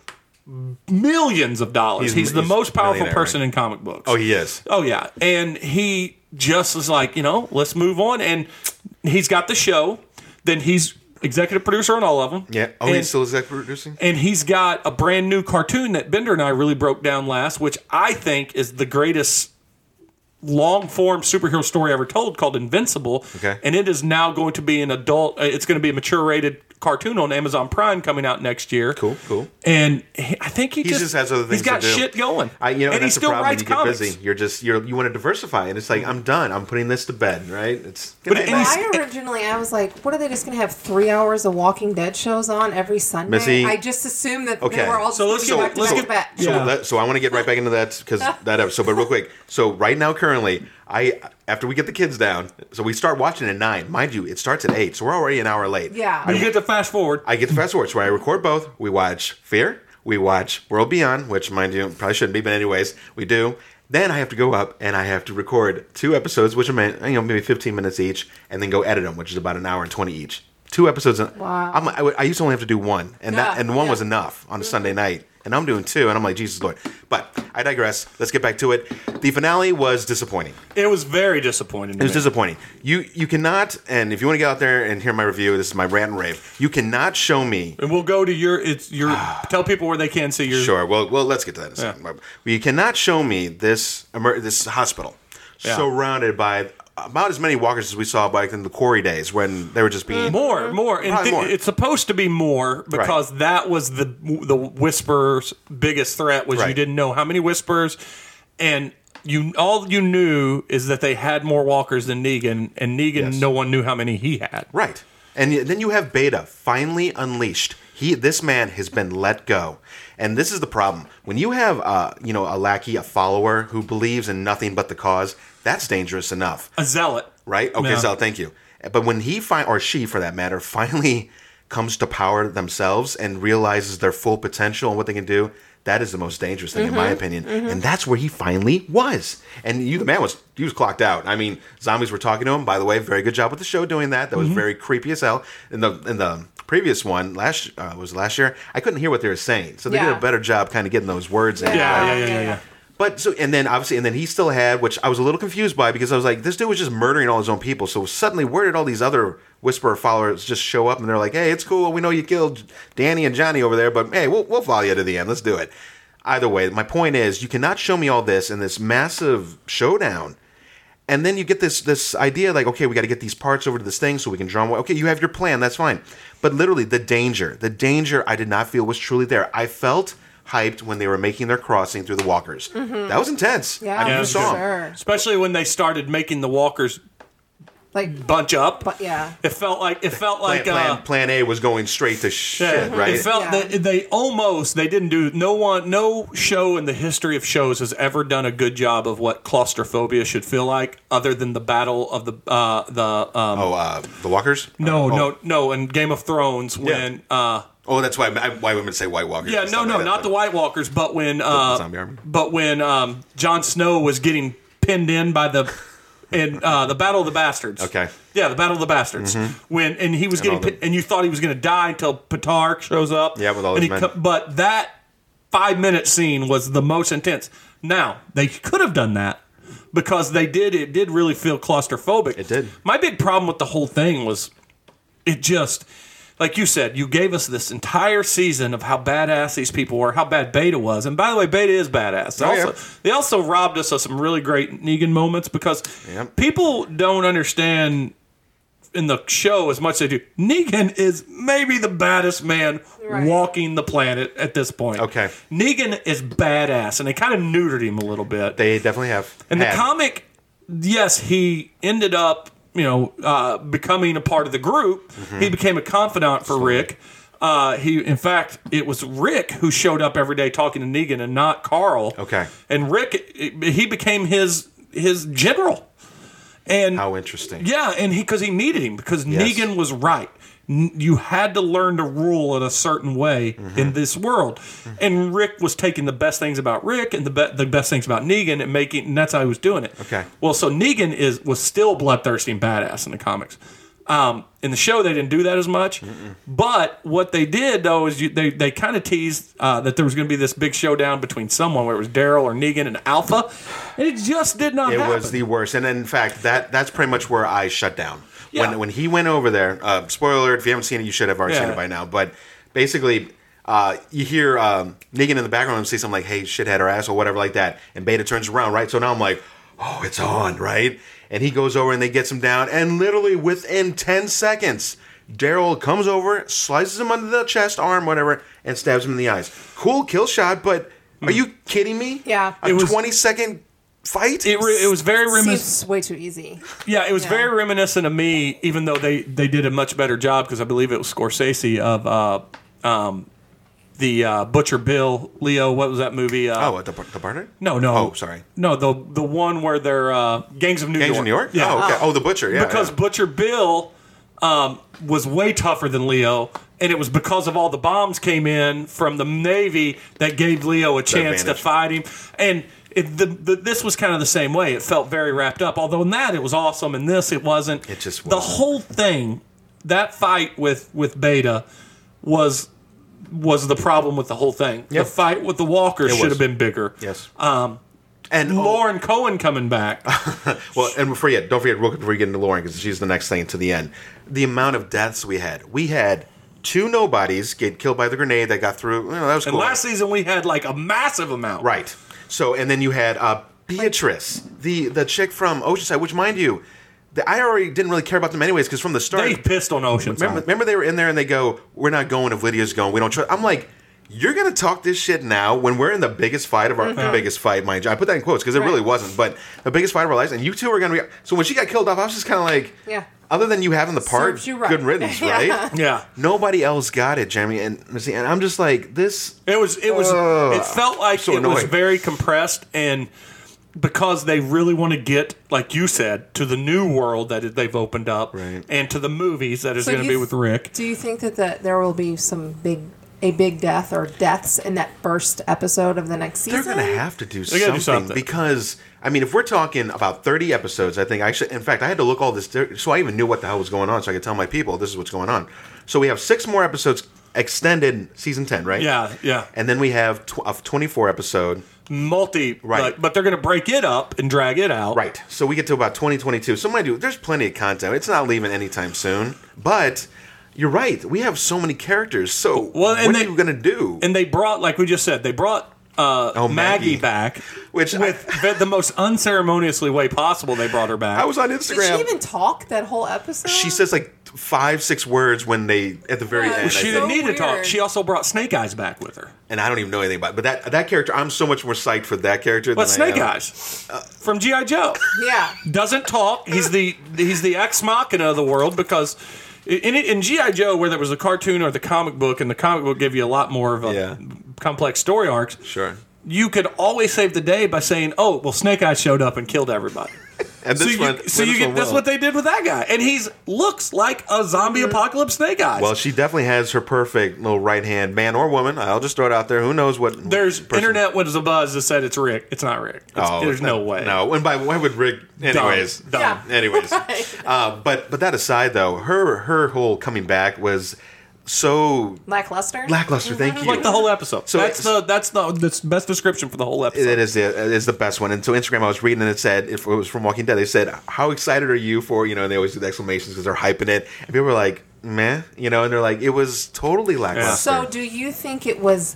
millions of dollars. He's, He's- the he's most powerful millionaire, person right? in comic books. Oh, he is. Oh yeah, and he just was like, you know, let's move on. And he's got the show. Then he's executive producer on all of them. Yeah. Oh, and, he's still executive producing? and he's got a brand new cartoon that Bender and I really broke down last, which I think is the greatest long form superhero story ever told, called Invincible. Okay. And it is now going to be an adult. uh, It's going to be a mature rated cartoon on Amazon Prime coming out next year. Cool, cool. And he, I think he, He just has other things He's got to do. shit going. I, you know, and and he that's the still problem writes when you get comics. busy. You're just you're you want to diversify, and it's like I'm done. I'm putting this to bed, right? It's But good it- night, and Matt. I originally, I was like, what are they just going to have three hours of Walking Dead shows on every Sunday? Missy- I just assumed that Okay. they were all just So let's going get- back to let's back get- to back. So, Yeah. that, so I want to get right back into that because that episode. But real quick, so right now, currently, I after we get the kids down, so we start watching at nine. Mind you, it starts at eight, so we're already an hour late. Yeah. You get to fast forward. I get to fast forward, so I record both. We watch Fear, we watch World Beyond, which, mind you, probably shouldn't be, but anyways, we do. Then I have to go up and I have to record two episodes, which are you know maybe fifteen minutes each, and then go edit them, which is about an hour and twenty each. Two episodes. Wow. I'm, I, would- I used to only have to do one, and that Yeah, and one yeah. was enough on a Sunday night. And I'm doing two, and I'm like, Jesus Lord. But I digress. Let's get back to it. The finale was disappointing. It was very disappointing. To It was me. disappointing. You you cannot, and if you want to get out there and hear my review, this is my rant and rave. You cannot show me. And we'll go to your. It's your. Tell people where they can see your. Sure. Well, well, let's get to that in a second. But you cannot show me this emer- this hospital Yeah. surrounded by about as many walkers as we saw back in the Quarry days when they were just being More, more, and Probably thi- more. it's supposed to be more because that was the the Whisperers' biggest threat was you Right. didn't know how many Whispers, and you all you knew is that they had more walkers than Negan, and Negan Yes. no one knew how many he had. right. And y- then you have Beta finally unleashed. He, this man has been let go, and this is the problem. When you have, uh, you know, a lackey, a follower who believes in nothing but the cause, that's dangerous enough. A zealot, Right? Okay, Yeah. Zal, thank you. But when he fi- or she, for that matter, finally comes to power themselves and realizes their full potential and what they can do, that is the most dangerous thing, in my opinion. And that's where he finally was. And you, the man was he was clocked out. I mean, zombies were talking to him. By the way, very good job with the show doing that. That was very creepy as hell. In the in the previous one, last uh, was last year, I couldn't hear what they were saying. So they did Yeah. a better job, kind of getting those words in. Yeah, yeah, right? yeah, yeah, yeah. But so, and then obviously, and then he still had, which I was a little confused by because I was like, this dude was just murdering all his own people. So suddenly, where did all these other Whisperer followers just show up? And they're like, hey, it's cool. We know you killed Danny and Johnny over there, but hey, we'll, we'll follow you to the end. Let's do it. Either way, my point is, you cannot show me all this in this massive showdown. And then you get this this idea like, okay, we got to get these parts over to this thing so we can draw them. Okay, you have your plan. That's fine. But literally, the danger, the danger I did not feel was truly there. I felt hyped when they were making their crossing through the walkers. That was intense. Yeah, I mean, Yeah, you it's saw 'em. sure. especially when they started making the walkers Like, bunch up. but yeah. It felt like it felt like plan, plan, uh, plan A was going straight to shit, yeah, right? It felt Yeah. that they almost they didn't do no one no show in the history of shows has ever done a good job of what claustrophobia should feel like, other than the battle of the uh, the um, oh, uh, the walkers? no oh. no no in Game of Thrones when uh, Oh, that's why I, why women say White Walkers. yeah and no stuff no like that, not but- the White Walkers, but when uh, zombie army? but when um, Jon Snow was getting pinned in by the in uh, the Battle of the Bastards. Okay. Yeah, the Battle of the Bastards. When and he was all getting the- pin- and you thought he was going to die until Petarch shows up. Yeah, with all and his he men. co- but that five minute scene was the most intense. Now they could have done that because they did. It did really feel claustrophobic. It did. My big problem with the whole thing was it just. Like you said, you gave us this entire season of how badass these people were, how bad Beta was. And by the way, Beta is badass. They, Oh, also, yeah. they also robbed us of some really great Negan moments because Yep. people don't understand in the show as much as they do. Negan is maybe the baddest man Right. walking the planet at this point. Okay. Negan is badass, and they kind of neutered him a little bit. They definitely have. In the had. comic, yes, he ended up, you know, uh, becoming a part of the group. Mm-hmm. He became a confidant for Rick. Uh, he, in fact, it was Rick who showed up every day talking to Negan, and not Carl. Okay. And Rick, it- he became his his general. And How interesting. yeah, and he because he needed him because Yes. Negan was right. N- You had to learn to rule in a certain way Mm-hmm. in this world, and Rick was taking the best things about Rick and the be- the best things about Negan and making, and that's how he was doing it. Okay. Well, so Negan is was still bloodthirsty and badass in the comics. Um, in the show, they didn't do that as much. But what they did though is you, they they kind of teased uh, that there was going to be this big showdown between someone where it was Daryl or Negan and Alpha, and it just did not It happen. was the worst, and in fact, that that's pretty much where I shut down. Yeah. When when he went over there, uh, spoiler alert, if you haven't seen it, you should have already seen Yeah. it by now. But basically, uh, you hear um, Negan in the background say something like, "Hey, shithead," or "ass," or whatever like that, and Beta turns around, right? So now I'm like, "Oh, it's on," right? And he goes over and they gets him down, and literally within ten seconds, Daryl comes over, slices him under the chest, arm, whatever, and stabs him in the eyes. Cool kill shot, but are you kidding me? Yeah. A It was- twenty second fight? It, re- it was very reminiscent. Seems way too easy. Yeah, it was Yeah. very reminiscent of me, even though they, they did a much better job because I believe it was Scorsese of uh, um, the uh, Butcher Bill, Leo, what was that movie? Uh, Oh, the, the partner? no, no. Oh, sorry. No, the the one where they're uh, Gangs of New Gangs York. of New York? Yeah. Oh, okay. Oh, the butcher. Yeah. because yeah. Butcher Bill um, was way tougher than Leo, and it was because of all the bombs came in from the Navy that gave Leo a chance to advantage. fight him. And it, the, the, this was kind of the same way. It felt very wrapped up. Although in that it was awesome, in this it wasn't. It just the wasn't. whole thing. That fight with with Beta was was the problem with the whole thing. Yep. The fight with the Walkers It should was. have been bigger. Yes. Um, and Lauren Cohen coming back. Well, and before you, don't forget, real quick before you get into Lauren, because she's the next thing to the end. The amount of deaths we had. We had two nobodies get killed by the grenade that got through. You know, that was And cool. last season we had like a massive amount. Right. So, and then you had uh, Beatrice, the the chick from Oceanside, which, mind you, the, I already didn't really care about them anyways, because from the start. They pissed on Oceanside. Remember, remember they were in there and they go, "We're not going if Lydia's going. We don't trust." I'm like, you're gonna talk this shit now when we're in the biggest fight of our Mm-hmm. biggest fight, mind you. I put that in quotes because it Right. really wasn't, but the biggest fight of our lives, and you two are gonna be. So when she got killed off, I was just kind of like, Yeah. Other than you having the part, Serves you right. good riddance, Yeah. right? Yeah. Nobody else got it, Jeremy, and Missy, and I'm just like this. It was. It was. Ugh. it felt like So it was annoying. very compressed, and because they really want to get, like you said, to the new world that they've opened up, Right. and to the movies that is So going to you be th- with Rick. Do you think that the, there will be some big, a big death or deaths in that first episode of the next season? They're going to have to do gotta something, do something. because I mean, if we're talking about thirty episodes, I think I should. In fact, I had to look all this so I even knew what the hell was going on, so I could tell my people this is what's going on. So we have six more episodes extended season ten, right? Yeah, yeah. And then we have tw- a twenty-four episode. Multi, Right. like, but they're going to break it up and drag it out. Right. So we get to about twenty twenty-two. So mind you, there's plenty of content. It's not leaving anytime soon. But you're right. We have so many characters. So Well, and what they- are you going to do? And they brought, like we just said, they brought uh, Oh, Maggie. Maggie. back, Which I- with the, the most unceremoniously way possible. They brought her back. I was on Did Instagram. she even talk that whole episode? She says like five, six words when they at the very Yeah. end. She I didn't think. need to talk. weird. She also brought Snake Eyes back with her. And I don't even know anything about it. But that that character, I'm so much more psyched for that character But than Snake I am. Eyes from G I Joe Yeah. doesn't talk. He's the he's the ex machina of the world because in in G I Joe, where there was a cartoon or the comic book, and the comic book gave you a lot more of a Yeah. complex story arcs. Sure. You could always save the day by saying, "Oh, well, Snake Eyes showed up and killed everybody." And So this you, one, so you this get one that's will. what they did with that guy, and he's looks like a zombie apocalypse Snake Eyes. Well, she definitely has her perfect little right hand, man or woman. I'll just throw it out there. Who knows what? There's person- internet was a buzz that said it's Rick. It's not Rick. It's, Oh, there's no way. No. And by why would Rick? Anyways. Dumb. Yeah. Anyways. Right. Uh, but but that aside, though, her her whole coming back was so Lackluster? lackluster. Thank you. Like the whole episode. So that's it's- the that's the the best description for the whole episode. It is the it is the best one. And so Instagram, I was reading and it said, if it was from Walking Dead, they said, "How excited are you for?" You know, and they always do the exclamations because they're hyping it. And people were like, "Meh," you know, and they're like, "It was totally lackluster." So, do you think it was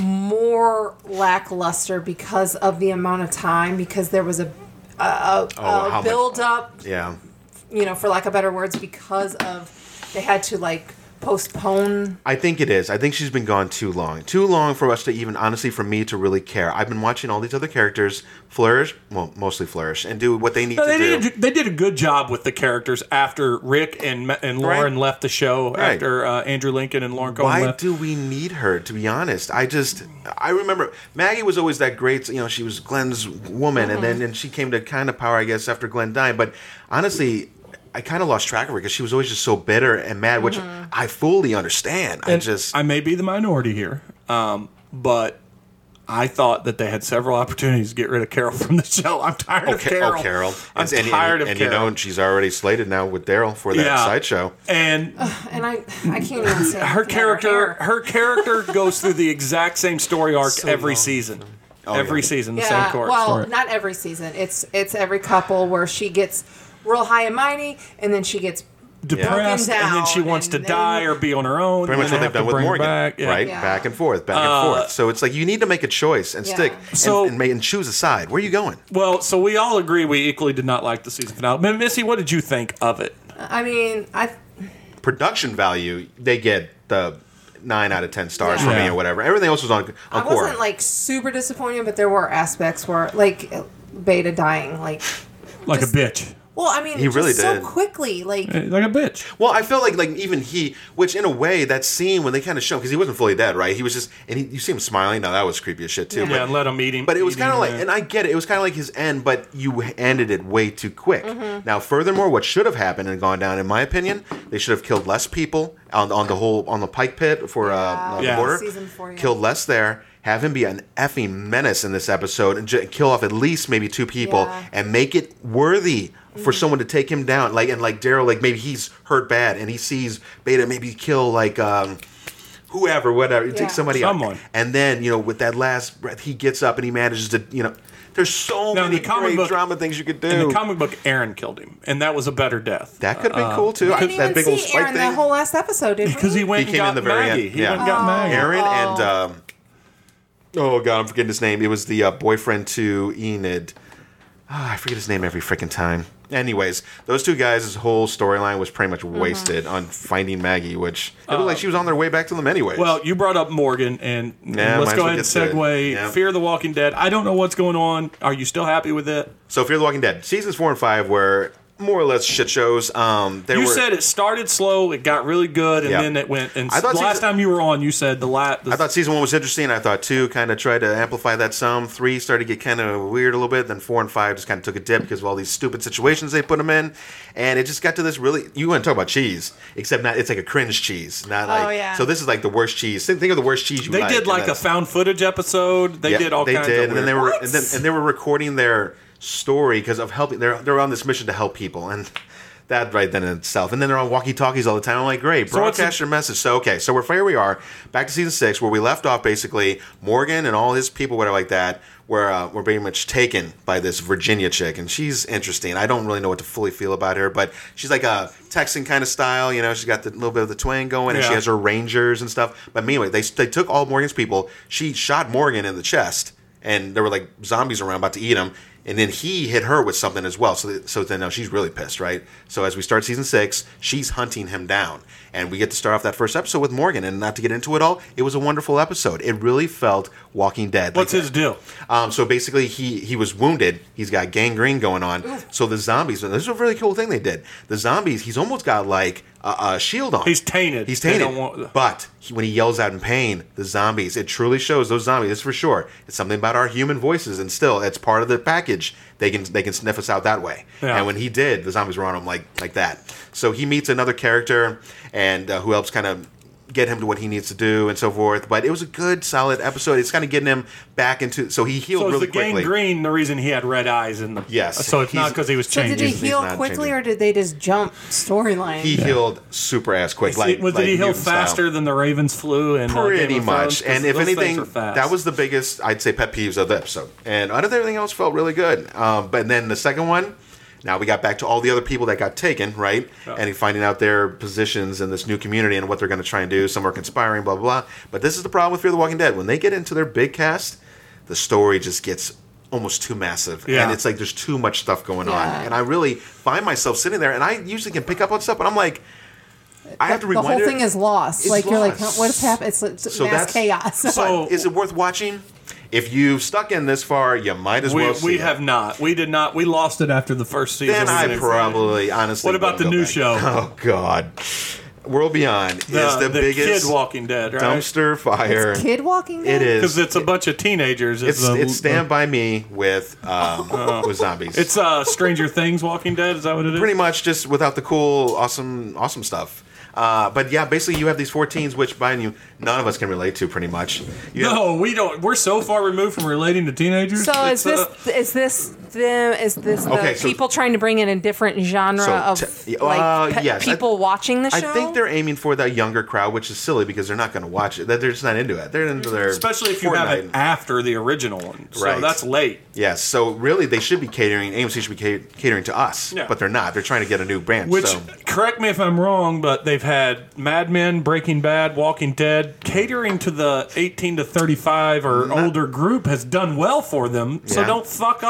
more lackluster because of the amount of time? Because there was a, a, a, Oh, how a much- build up, yeah. you know, for lack of better words, because of they had to like postpone. I think it is. I think she's been gone too long. Too long for us to even, honestly, for me to really care. I've been watching all these other characters flourish, well, mostly flourish, and do what they need No, they, to do. did, they did a good job with the characters after Rick and Ma- and Lauren Right. left the show, Right. after uh, Andrew Lincoln and Lauren Cohen Why left. do we need her, to be honest? I just, I remember Maggie was always that great, you know, she was Glenn's woman, and then and she came to kind of power, I guess, after Glenn died. But honestly, I kind of lost track of her because she was always just so bitter and mad, which I fully understand. I And just, I may be the minority here, um, but I thought that they had several opportunities to get rid of Carol from the show. I'm tired of okay, Carol. oh, Carol. I'm and, and- tired and, of and Carol. you know, she's already slated now with Daryl for that Yeah. sideshow. and And I, I can't even say her anything about character, hair. her character goes through the exact same story arc So every long. season. Oh, every yeah. season, the Yeah, same course. well, story. not every season. It's it's every couple where she gets real high and mighty, and then she gets depressed, broken and then she down, wants to and die then- or be on her own. Pretty much and what they they've have done to with bring her Morgan, back. Yeah. right? Yeah. Back and forth, back Uh, and forth. So it's like you need to make a choice and Yeah. stick and, So- and, make, and choose a side. Where are you going? Well, so we all agree we equally did not like the season finale. But Missy, what did you think of it? I mean, I production value, they get the nine out of ten stars Yeah. from me Yeah. or whatever. Everything else was on on I core. wasn't like super disappointed, but there were aspects where like Beta dying, like Like just- a bitch. well, I mean, He just really so did. quickly, like Like a bitch. Well, I felt like like even he, which in a way that scene when they kind of show because he wasn't fully dead, right? He was just and he, you see him smiling. Now that was creepy as shit too. Yeah. Yeah, But, and let him eat him. but it was eat kind of him, like, uh, and I get it. It was kind of like his end, but you ended it way too quick. Mm-hmm. Now, furthermore, what should have happened and gone down, in my opinion, they should have killed less people on on the whole on the Pike Pit for uh, uh, the Yeah. border. Season four, yeah. Killed less there. Have him be an effing menace in this episode and j- kill off at least maybe two people Yeah. and make it worthy Mm-hmm. for someone to take him down. Like and like Daryl, like maybe he's hurt bad and he sees Beta maybe kill like um, whoever, whatever. He Yeah. takes somebody Someone. out, and then you know with that last breath, he gets up and he manages to you know. There's so Now, in many the comic great book- drama things you could do. in the comic book, Aaron killed him, and that was a better death. that could have been cool too. I didn't that even big old see spike Aaron thing. the whole last episode, did Because he went He and came got in the very Maggie. end, He yeah. went and got Maggie. Aaron Oh. and um, oh god, I'm forgetting his name. It was the uh, boyfriend to Enid. Ah, I forget his name every freaking time. Anyways, those two guys' whole storyline was pretty much wasted on finding Maggie, which it looked like she was on their way back to them anyways. Well, you brought up Morgan, and Yeah, let's might go as ahead and well get to it. segue. Yeah. Fear the Walking Dead. I don't know what's going on. Are you still happy with it? so Fear the Walking Dead seasons four and five were more or less shit shows. Um, there You were, said it started slow, it got really good, and Yeah. then it went. And I thought the last season- time you were on, you said the last. I thought season one was interesting. I thought two kind of tried to amplify that some. Three started to get kind of weird a little bit. Then four and five just kind of took a dip because of all these stupid situations they put them in, and it just got to this really. You want to talk about cheese? Except not. It's like a cringe cheese, not like. Oh, yeah. So this is like the worst cheese. Think of the worst cheese you they like. did and like a that's- found footage episode. They yeah, did all they kinds did, of and then weird- they were What? and then, and they were recording their story because of helping. They're they're on this mission to help people and. That right then in itself. And then they're on walkie-talkies all the time. I'm like, great, So what's broadcast your message. So, okay, so we're here we are, back to season six, where we left off basically, Morgan and all his people, whatever like that, were, uh, were very much taken by this Virginia chick. And she's interesting. I don't really know what to fully feel about her, but she's like a Texan kind of style. You know, she's got the little bit of the twang going, and she Yeah. has her rangers and stuff. But anyway, they, they took all Morgan's people. She shot Morgan in the chest, and there were like zombies around about to eat him. And then he hit her with something as well. So, that, so then now she's really pissed, right? So as we start season six, she's hunting him down. And we get to start off that first episode with Morgan. And not to get into it all, it was a wonderful episode. It really felt Walking Dead. What's like his that. deal? Um, so basically, he he was wounded. He's got gangrene going on. So the zombies, and this is a really cool thing they did. The zombies, he's almost got like a, a shield on. He's tainted. He's They tainted. don't want- But he, when he yells out in pain, the zombies, it truly shows those zombies. It's for sure. It's something about our human voices, and still, it's part of the package. They can they can sniff us out that way. Yeah. And when he did, the zombies were on him like like that. So he meets another character, and uh, who helps kind of get him to what he needs to do and so forth. But it was a good, solid episode. It's kind of getting him back into. So he healed So is really the quickly. gangrene the reason he had red eyes in the? Yes. So it's not He's- because he was So changing. did he He's heal not quickly, changing. or did they just jump storyline? He healed super ass quick. Like, was like did he heal mutant style. faster than the Ravens flew? And uh, Pretty Game of Thrones? much. 'Cause And if those things anything, are fast. that was the biggest, I'd say, pet peeves of the episode. And out of everything else, felt really good. Um, but then the second one, now we got back to all the other people that got taken, right? Yeah. And finding out their positions in this new community and what they're going to try and do. Some are conspiring, blah, blah, blah. But this is the problem with Fear the Walking Dead. When they get into their big cast, the story just gets almost too massive. Yeah. And it's like there's too much stuff going Yeah. on. And I really find myself sitting there, and I usually can pick up on stuff, but I'm like, I have to the rewind whole it. thing is lost. It's Like you're like, lost. huh, what's happened? It's, it's So mass that's- chaos. So- Is it worth watching? If you've stuck in this far, you might as we, well see we it. have not. We did not. We lost it after the first season. Then We I didn't- probably, honestly. What about wouldn't the go new back. show? Oh God, World Beyond the, is the, the biggest kid Walking Dead, right? dumpster fire. Kid walking. It Dead? is. Because it's a bunch of teenagers. It's the- it's Stand by Me with um, with zombies. It's uh, Stranger Things Walking Dead. Is that what it is? pretty much just without the cool, awesome, awesome stuff. Uh, but yeah, basically you have these four teens, which by you, none of us can relate to, pretty much. You have- No, we don't. We're so far removed from relating to teenagers. So It's, is this uh, is this them? Is this the Okay, so- people trying to bring in a different genre So of t- like uh, pe- yes, I- people watching the show? I think they're aiming for that younger crowd, which is silly because they're not going to watch it. They're just not into it. They're into their especially if you have it Fortnite. after the original one. So Right. that's late. Yes, so really they should be catering. A M C should be ca- catering to us, Yeah. but they're not. They're trying to get a new branch. Which, so. correct me if I'm wrong, but they've had Mad Men, Breaking Bad, Walking Dead. Catering to the eighteen to thirty-five or Not- older group has done well for them. So Yeah. don't fuck up the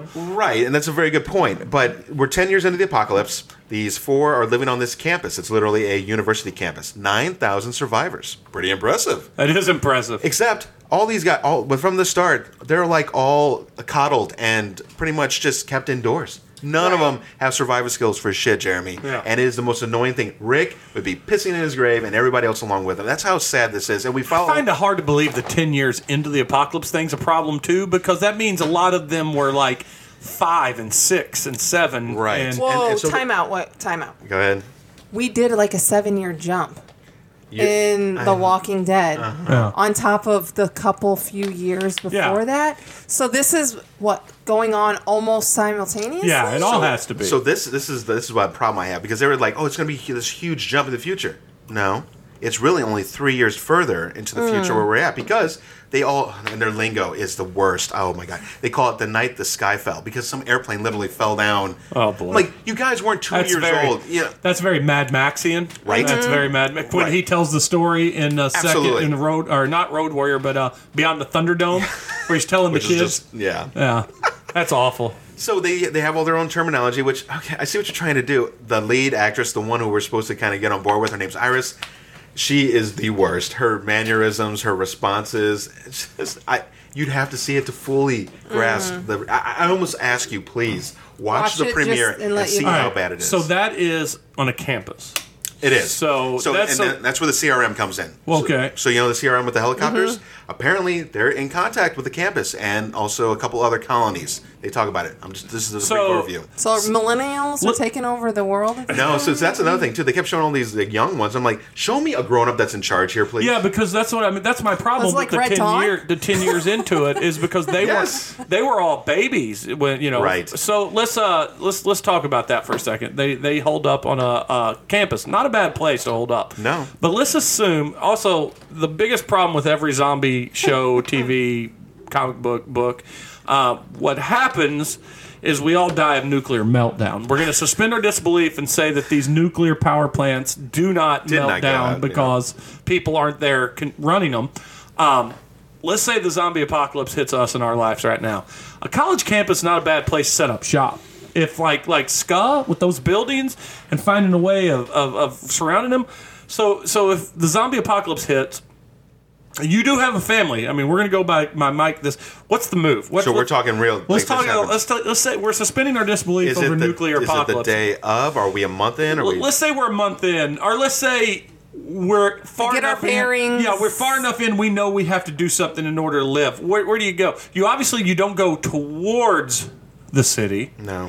Right, and that's a very good point. But we're ten years into the apocalypse. These four are living on this campus. It's literally a university campus. nine thousand survivors. Pretty impressive. That is impressive. Except all these guys, all, but from the start, they're like all coddled and pretty much just kept indoors. None of Right. them have survival skills for shit, Jeremy. Yeah. And it is the most annoying thing. Rick would be pissing in his grave and everybody else along with him. That's how sad this is. And we follow. I find it hard to believe that ten years into the apocalypse thing's a problem too, because that means a lot of them were like five and six and seven. Right. And, Whoa, and so- time out. What? Time out. Go ahead. We did like a seven year jump You- in The Walking Dead Yeah. on top of the couple few years before Yeah. that. So this is what going on almost simultaneously. yeah, it all has to be. So this this is this is what problem I have, because they were like, oh, it's going to be this huge jump in the future. No, it's really only three years further into the future Mm. where we're at, because they all, and their lingo is the worst. Oh my god, they call it the night the sky fell, because some airplane literally fell down. Oh, boy. Like, you guys weren't two That's years very, old. Yeah. That's very Mad Maxian. Right. That's very Mad Max. When Right. he tells the story in uh, second Absolutely. in Road, or not Road Warrior, but uh, Beyond the Thunderdome, where he's telling Which the is kids. just yeah. Yeah, that's awful. So they they have all their own terminology, which, okay, I see what you're trying to do. The lead actress, the one who we're supposed to kind of get on board with, her name's Iris. She is the worst. Her mannerisms, her responses, it's just, I you'd have to see it to fully grasp the. I, I almost ask you, please watch, Watch the it premiere just and and, let you see know. how All right, bad it is. So that is on a campus. it is. so so that's and so- then that's where the C R M comes in. Well, So- okay. So, you know the C R M with the helicopters. Mm-hmm. Apparently, they're in contact with the campus and also a couple other colonies. They talk about it. I'm just this is a So- brief overview. So millennials are Look- taking over the world. No, so that's another thing too. They kept showing all these like, young ones. I'm like, show me a grown up that's in charge here, please. Yeah, because that's what I mean. That's my problem That's with like the Red ten Dawn? year, the ten years into it is because they Yes. were they were all babies when you know. Right. So let's uh let's let's talk about that for a second. They they hold up on a, a campus, not a bad place to hold up. No. But let's assume also the biggest problem with every zombie show, T V, comic book, book, uh, what happens is we all die of nuclear meltdown. We're going to suspend our disbelief and say that these nuclear power plants do not Did melt not go down out, because people aren't there con- running them. Um, let's say the zombie apocalypse hits us in our lives right now. A college campus is not a bad place to set up shop. If like like S C A with those buildings and finding a way of, of, of surrounding them. So so if the zombie apocalypse hits, you do have a family. I mean, we're going to go by my mic. This what's the move? What, So we're what- talking real. Let's like, talk. this happens. Let's t- let's say we're suspending our disbelief Is over it the, nuclear is apocalypse. it the day of? Are we a month in? Or we? Let's say we're a month in, or let's say we're far get our enough in. bearings. Yeah, we're far enough in. We know we have to do something in order to live. Where, where do you go? You obviously you don't go towards the city, No.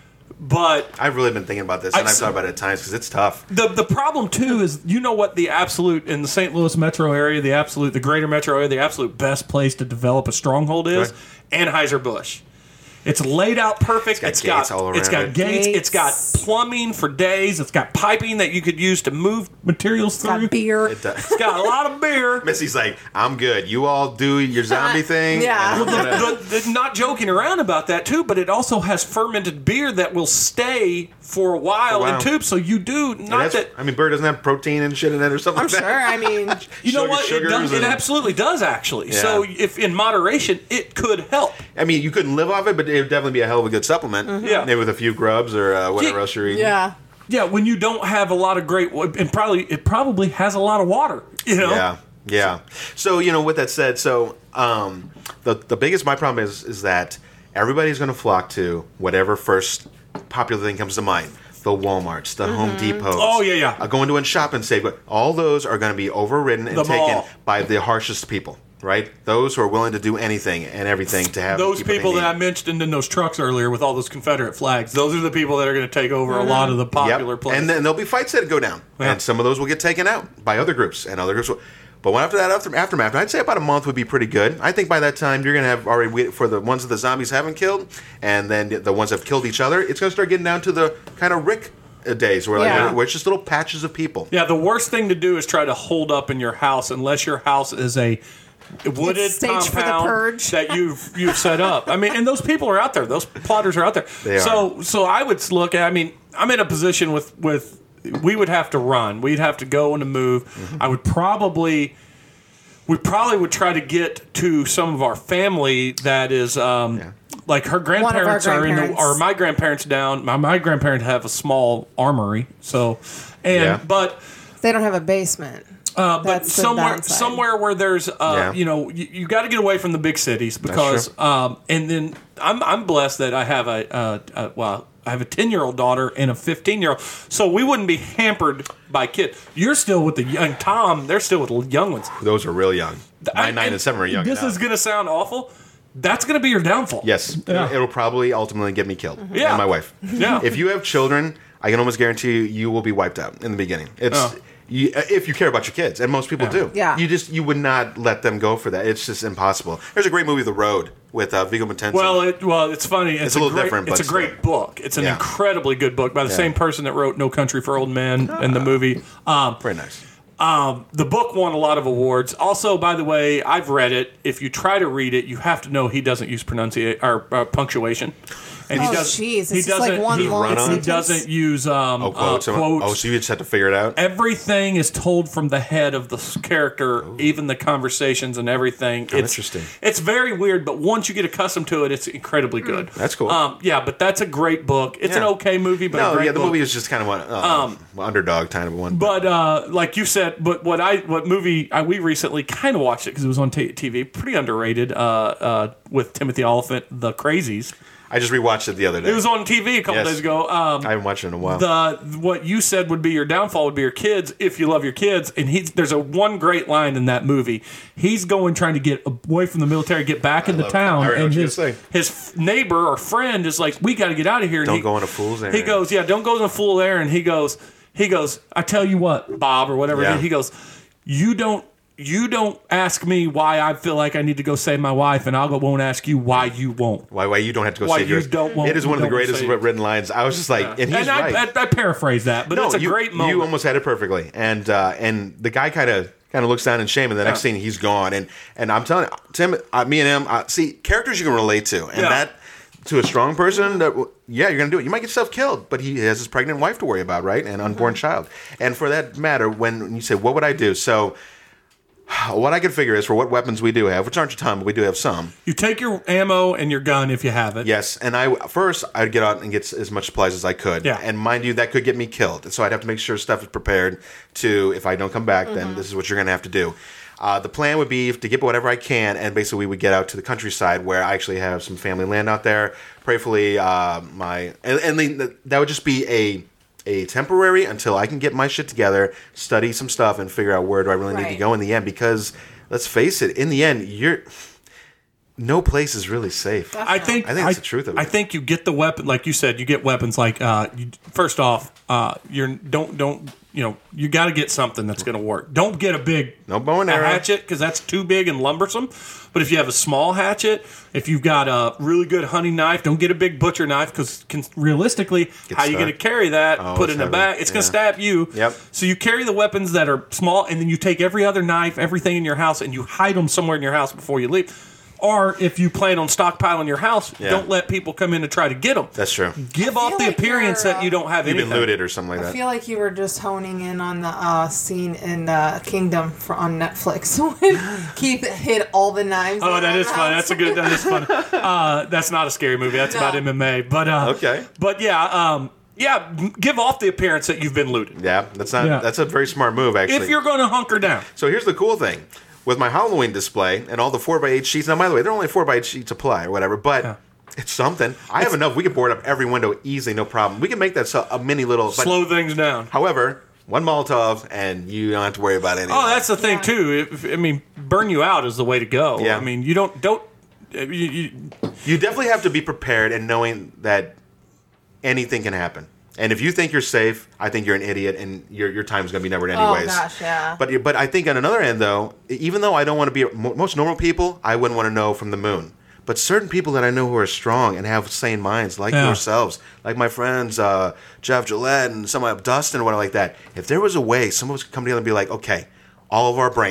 but I've really been thinking about this, and I- I've thought about it at times because it's tough. the the problem too is you know what the absolute in the Saint Louis metro area, the absolute the greater metro area, the absolute best place to develop a stronghold is Anheuser-Busch. It's laid out perfect. It's got gates all it's around got it. gates. It's got Gates. plumbing for days. It's got piping that you could use to move materials through. Got beer. It does. It's got a lot of beer. Missy's like, I'm good. You all do your zombie thing. Yeah. and I'm gonna- But but not joking around about that too, but it also has fermented beer that will stay for a while For a while. in tubes. So you do And not that's- that I mean, beer doesn't have protein and shit in it or something. I'm like that. sure. I mean, you know sugar- what it, sugars does, it and- absolutely does actually. Yeah. So if in moderation, it could help. I mean, you couldn't live off it, but it would definitely be a hell of a good supplement. Yeah. Maybe with a few grubs or uh, whatever Yeah. else you're eating. yeah. Yeah, when you don't have a lot of great, and probably it probably has a lot of water. You know. Yeah, yeah. So you know, with that said, so um, the the biggest my problem is is that everybody's going to flock to whatever first popular thing comes to mind. The WalMarts, the Home Depots. Oh, yeah, yeah. Uh, going to a shop and save. All those are going to be overridden and The taken mall. by the harshest people. Right? Those who are willing to do anything and everything to have Those keep what they people that I need. mentioned in those trucks earlier with all those Confederate flags, those are the people that are going to take over a lot of the popular Yep. places. And then there'll be fights that go down, Yeah. and some of those will get taken out by other groups, and other groups will. But when after that, after aftermath, I'd say about a month would be pretty good. I think by that time you're gonna have already wait for the ones that the zombies haven't killed, and then the ones that have killed each other. It's gonna start getting down to the kind of Rick uh, days where like Yeah. where it's just little patches of people. yeah, the worst thing to do is try to hold up in your house unless your house is a wooded It's staged for the compound purge. that you've you've set up. I mean, and those people are out there. Those plotters are out there. They are. So so I would look at. I mean, I'm in a position with with we would have to run. We'd have to go and move. Mm-hmm. I would probably. We probably would try to get to some of our family that is um, Yeah. like her grandparents are in the, grandparents. or my grandparents down. My my grandparents have a small armory, so and Yeah. but. They don't have a basement. Uh, but That's the somewhere, downside. somewhere where there's, uh, Yeah. you know, you, you got to get away from the big cities because, true. um, and then I'm I'm blessed that I have a, uh, a well, I have a ten year old daughter and a fifteen year old, so we wouldn't be hampered by kids. You're still with the young Tom; they're still with the young ones. Those are real young. I- Nine, nine, and seven are young. This enough. is gonna sound awful. That's gonna be your downfall. Yes, Yeah. it'll probably ultimately get me killed. Yeah. And my wife. Yeah. If you have children, I can almost guarantee you, you will be wiped out in the beginning. It's Oh. you, if you care about your kids, and most people Yeah. do. Yeah. You just you would not let them go for that. It's just impossible. There's a great movie, The Road, with uh, Viggo Mortensen. Well, it, well, it's funny. It's, a little great, different, It's but a great still. book. It's an Yeah. incredibly good book by the Yeah. same person that wrote No Country for Old Men and the movie. Um, Very nice. Um, the book won a lot of awards. Also, by the way, I've read it. If you try to read it, you have to know he doesn't use pronunciation or uh, punctuation. And Oh, he does, jeez. It's he just like doesn't. one he, long run on? he sentence. doesn't use um, Oh, quotes. uh, quotes. Oh, so you just have to figure it out. Everything is told from the head of the s- character, even the conversations and everything. It's Oh, interesting. It's very weird, but once you get accustomed to it, it's incredibly good. That's cool. Um, yeah, but that's a great book. It's an Yeah. okay movie, but a No, great yeah, the book. movie is just kind of one uh, underdog kind of one. But uh, like you said, but what I what movie I, we recently kind of watched it because it was on t- TV, pretty underrated. Uh, uh, with Timothy Oliphant, The Crazies. I just rewatched it the other day. It was on T V a couple Yes. days ago. Um, I haven't watched it in a while. the what you said would be your downfall would be your kids if you love your kids, and he's there's a one great line in that movie. He's going trying to get away from the military, get back into love it. town, I already know and what you're his gonna say. his f- neighbor or friend is like, "We got to get out of here." And Don't he, go on a fool's errand. He goes, "Yeah, don't go on a fool errand." He goes, he goes, "I tell you what, Bob or whatever." Yeah. It is, he goes, "You don't." You don't ask me why I feel like I need to go save my wife, and I won't ask you why you won't. Why? Why you don't have to go Why save you yours? don't want- It is one of the don't greatest save- written lines. I was just like, and he's and I, right. I, I paraphrase that, but it's a you, great moment. You almost had it perfectly, and uh, and the guy kind of kind of looks down in shame, and the next Yeah. scene he's gone, and and I'm telling you, Tim, uh, me and him, uh, see characters you can relate to, and Yeah. that to a strong person, that w- yeah, you're gonna do it. You might get yourself killed, but he has his pregnant wife to worry about, right, and unborn child, and for that matter, when you say, what would I do? So. What I could figure is for what weapons we do have, which aren't a ton, but we do have some. You take your ammo and your gun if you have it. Yes, and I first I'd get out and get as much supplies as I could. Yeah. And mind you, that could get me killed. So I'd have to make sure stuff is prepared to, if I don't come back, then this is what you're going to have to do. Uh, the plan would be to get whatever I can, and basically we would get out to the countryside where I actually have some family land out there. Prayerfully, uh, my and, and the, that would just be a a temporary until I can get my shit together, study some stuff, and figure out where do I really need to Right. go in the end. Because let's face it, in the end, you're no place is really safe. I think I think that's the truth of it. I think you get the weapon, like you said, you get weapons like uh, you, first off, uh, you're don't don't you know you got to get something that's going to work. Don't get a big No bow and a arrow. hatchet because that's too big and lumbersome. But if you have a small hatchet, if you've got a really good hunting knife, don't get a big butcher knife because realistically, how you stuck. going to carry that? Oh, put it it's in the heavy. back. It's going Yeah. to stab you. Yep. So you carry the weapons that are small, and then you take every other knife, everything in your house, and you hide them somewhere in your house before you leave. Or if you plan on stockpiling your house, Yeah. don't let people come in to try to get them. That's true. Give I off feel the like appearance you're, that you don't have You've anything. been looted or something like I that. feel like you were just honing in on the uh, scene in uh, Kingdom for, on Netflix when Keith hid all the knives. Oh, in that the is fun. house. That's a good. That is fun. Uh, that's not a scary movie. That's No. about M M A. But uh, Okay. But yeah, um, yeah. Give off the appearance that you've been looted. Yeah, that's not. Yeah. That's a very smart move, actually. If you're going to hunker down, so here's the cool thing. With my Halloween display and all the four by eight sheets. Now, by the way, they're only four by eight sheets of ply or whatever, but Yeah. it's something. I have enough. We can board up every window easily, no problem. We can make that so- a mini little. But, slow things down. however, one Molotov and you don't have to worry about anything. Oh, that's the thing Yeah. too. If, I mean, burn you out is the way to go. Yeah. I mean, you don't don't. You, you, You definitely have to be prepared and knowing that anything can happen. And if you think you're safe, I think you're an idiot, and your your time's going to be numbered anyways. Oh gosh, yeah. But but I think on another end, though, even though I don't want to be mo- most normal people, I wouldn't want to know from the moon. But certain people that I know who are strong and have sane minds, like Yeah. yourselves, like my friends uh, Jeff Gillette and some of Dustin and whatever like that. If there was a way, some of us could come together and be like, okay, all of our brains,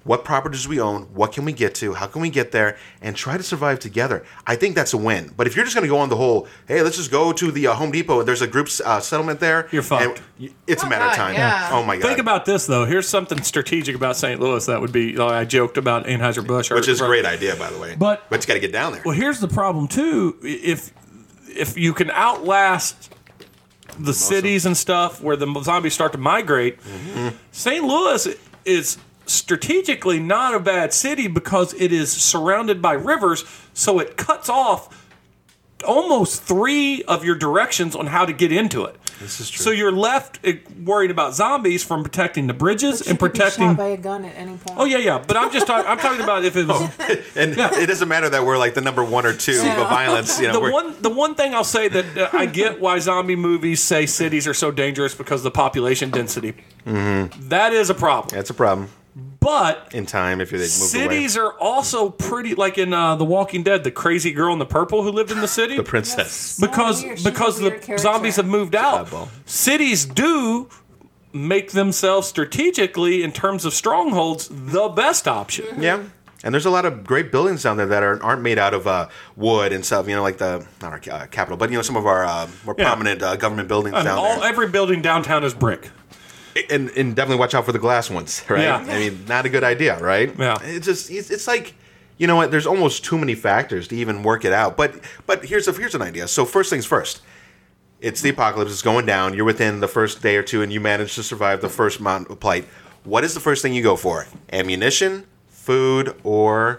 what properties we own, what can we get to, how can we get there, and try to survive together. I think that's a win. But if you're just going to go on the whole, hey, let's just go to the uh, Home Depot, there's a group uh, settlement there. You're fucked. and It's Oh, a matter God, of time. yeah. Oh, my God. Think about this, though. Here's something strategic about Saint Louis that would be, like I joked about Anheuser-Busch. Which is a great idea, by the way. But- but you got to get down there. Well, here's the problem too. If, if you can outlast the cities and stuff where the zombies start to migrate, Saint Louis is strategically not a bad city because it is surrounded by rivers, so it cuts off almost three of your directions on how to get into it. This is true. So you're left eh, worried about zombies from protecting the bridges You and could be protecting. shot by a gun at any point. Oh yeah, yeah. But I'm just talking. I'm talking about if it was and it doesn't matter that we're like the number one or two Yeah. of violence. You know, the we're, one. The one thing I'll say that uh, I get why zombie movies say cities are so dangerous because of the population density. Mm-hmm. That is a problem. that's a problem But in time if they move cities away. are also pretty, like in uh, The Walking Dead, the crazy girl in the purple who lived in the city. The princess. because So weird. She's a because the weird character. zombies have moved out. Oddball. Cities do make themselves strategically in terms of strongholds the best option. Yeah. And there's a lot of great buildings down there that are, aren't made out of uh, wood and stuff. You know, like the not our uh, capital, but you know some of our uh, more Yeah. prominent uh, government buildings And down all there. every building downtown is brick. And, and definitely watch out for the glass ones, right? Yeah. I mean, not a good idea, right? Yeah. It's just it's, it's like, you know what? There's almost too many factors to even work it out. But but here's a, here's an idea. So first things first. It's the apocalypse. It's going down. You're within the first day or two, and you manage to survive the first month of plight. What is the first thing you go for? Ammunition, food, or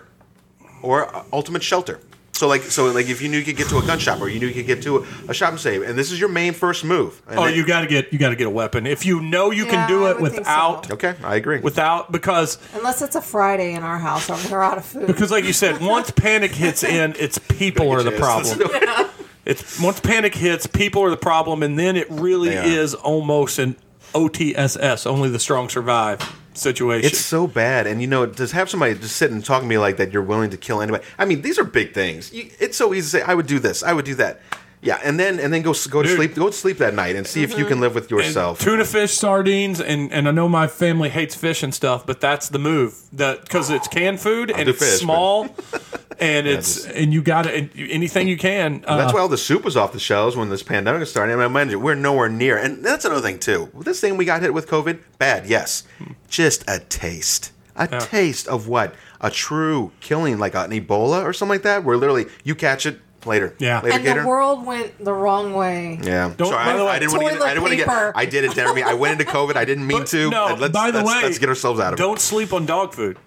or ultimate shelter. So like so like if you knew you could get to a gun shop or you knew you could get to a, a shop and save, and this is your main first move. And Oh, then- you got to get you got to get a weapon if you know you Yeah, can do I it would think without so. Okay, I agree. without because Unless it's a Friday in our house or we're out of food. because like you said, once panic hits in, it's people are the problem. It's once panic hits, people are the problem, and then it really They are. is almost an O T S S, only the strong survive situation. It's so bad, and you know, to have somebody just sit and talk to me like that, you're willing to kill anybody. I mean, these are big things. You, it's so easy to say, I would do this, I would do that. Yeah, and then and then go go to Dude. sleep, go to sleep that night, and see if you can live with And yourself. tuna fish, sardines, and, and I know my family hates fish and stuff, but that's the move. Because it's canned food and do it's fish, but- small, and it's just- and you got to anything you can. Uh, That's why all the soup was off the shelves when this pandemic started. I mean, mind you, we're nowhere near, and that's another thing too. This thing we got hit with COVID, bad, yes, just a taste, a Yeah. taste of what a true killing, like an Ebola or something like that, where literally you catch it later, Yeah. later, and Gator. the world went the wrong way. Yeah. Don't- Sorry, by the I, way, I didn't want to get. I toilet didn't want to get. paper. I did it, Jeremy. I went into COVID. I didn't mean But to. no, And let's, by the let's, way, let's get ourselves out of don't it. sleep on dog food.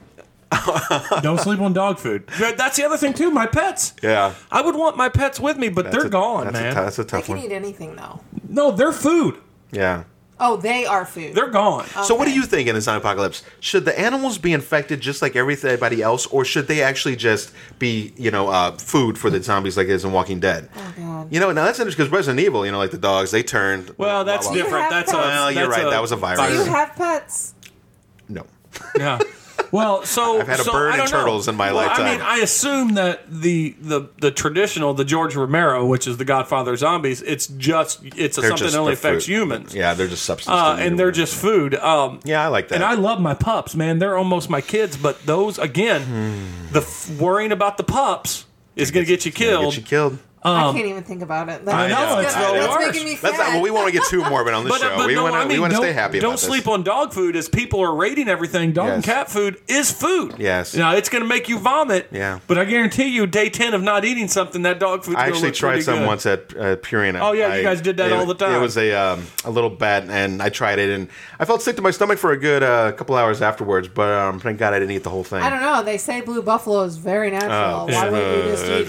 Don't sleep on dog food. But that's the other thing too. My pets. Yeah. I would want my pets with me, but That's they're a- gone, that's man. A, t- that's a They tough can one. eat anything though. No, they're food. Yeah. Oh, they are food. they're gone. So what do Okay. you think in the zombie apocalypse? Should the animals be infected just like everybody else, or should they actually just be, you know, uh, food for the zombies like it is in Walking Dead? Oh God. You know, now that's interesting because Resident Evil, you know, like the dogs, they turned. Well, that's blah, blah, different. have That's a. pets? Well, you're that's right. That was a virus. Do you have pets? No. Yeah. Well, so I've had a so, bird I and don't know. turtles in my well, lifetime. I mean, I assume that the, the the traditional, the George Romero, which is the Godfather of zombies, it's just it's a They're something just that only for affects food. humans. Yeah, they're just substance. Uh, to eat and they're or- just food. Um, Yeah, I like that. and I love my pups, man. They're almost my kids. But those, again, Hmm. the f- worrying about the pups is going to get you killed. Get you killed. I can't even think about it. That's, I know, that's, it's good. the That's worst. making me That's sad. not, well, we want to get too morbid on the But, show. but we no, want to I mean, we want to don't, stay happy don't about sleep this. on dog food as people are rating everything. Dog and Yes. cat food is food. Yes. Now, it's going to make you vomit. Yeah. But I guarantee you, day ten of not eating something, that dog food I actually tried some good. once at uh, Purina. Oh, yeah, you I- guys did that it- all the time. It was a um, a little bat, and I tried it, and I felt sick to my stomach for a good uh, couple hours afterwards. But um, thank God I didn't eat the whole thing. I don't know. They say blue buffalo is very natural. Oh. Why would we just eat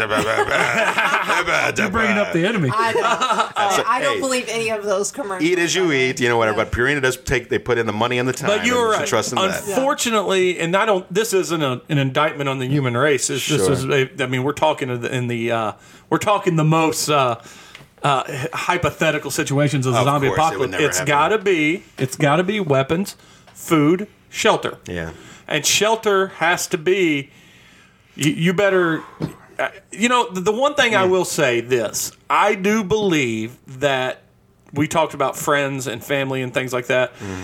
that? You're bringing up the enemy. I don't. Uh, I don't hey. believe any of those commercials. Eat as you eat, you know whatever. Yeah. But Purina does take they put in the money and the time. But you and were should right. trust in that. Unfortunately, and I don't. This isn't a, an indictment on the human race. It's, Sure. This is. A, I mean, we're talking in the, in the uh, we're talking the most uh, uh, hypothetical situations of the Of zombie course, it would apocalypse. never It's happen. got to be. It's got to be weapons, food, shelter. Yeah. And shelter has to be. You, you better. uh, You know, the, the one thing I will say this: I do believe that we talked about friends and family and things like that.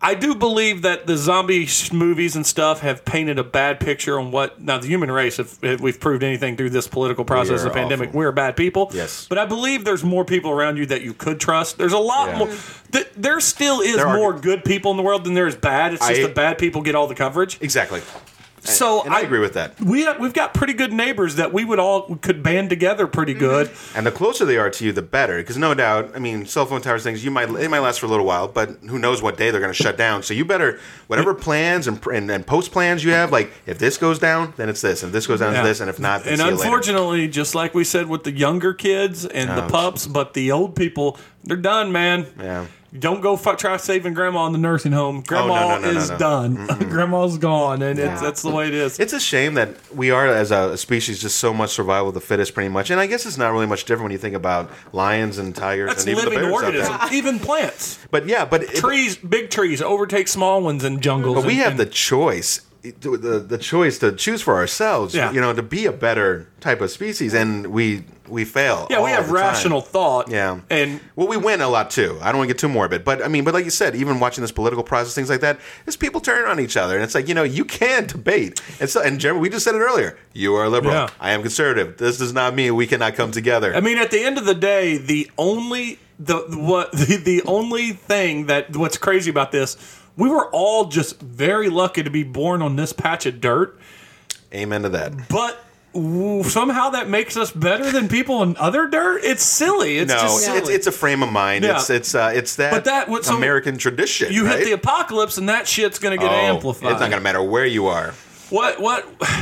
I do believe that the zombie sh- movies and stuff have painted a bad picture on what now the human race. If, if we've proved anything through this political process are of the pandemic, awful. we're bad people. Yes. But I believe there's more people around you that you could trust. There's a lot Yeah. more. Th- there still is There are- more good people in the world than there is bad. It's just I- the bad people get all the coverage. Exactly. So And I agree with that. We we've got pretty good neighbors that we would all could band together pretty good. And the closer they are to you, the better. Because no doubt, I mean, cell phone towers things, you might it might last for a little while, but who knows what day they're going to shut down. So you better whatever plans and, and and post plans you have. Like if this goes down, then it's this. If this goes down, Yeah. it's this. And if not, then And see you later. unfortunately, just like we said with the younger kids and the Ouch. pups, but the old people, they're done, man. Yeah. Don't go f- try saving grandma in the nursing home. Grandma no, no, no, is no. done. Grandma's gone, and it's, Yeah. that's the way it is. It's a shame that we are, as a species, just so much survival of the fittest, pretty much. And I guess it's not really much different when you think about lions and tigers That's and even the living bears out there. organisms, even plants. But yeah, but it, Trees, big trees overtake small ones in jungles. But we and- have and- the choice, the, the choice to choose for ourselves. Yeah. You know, to be a better type of species, and we we fail. yeah, we all have the time. rational thought. Yeah, and well, we win a lot too. I don't want to get too morbid, but I mean, but like you said, even watching this political process, things like that, there's people turning on each other, and it's like you know, you can debate. And so, and Jeremy, we just said it earlier. You are a liberal. Yeah. I am conservative. This does not mean we cannot come together. I mean, at the end of the day, the only the what the, the only thing that what's crazy about this, we were all just very lucky to be born on this patch of dirt, Amen to that. but ooh, somehow that makes us better than people in other dirt. It's silly. It's No, just silly. it's it's a frame of mind. Yeah. It's it's uh, it's that, But that- what- so American tradition. you right? hit the apocalypse, and that shit's gonna get Oh, amplified. It's not going to matter where you are. What what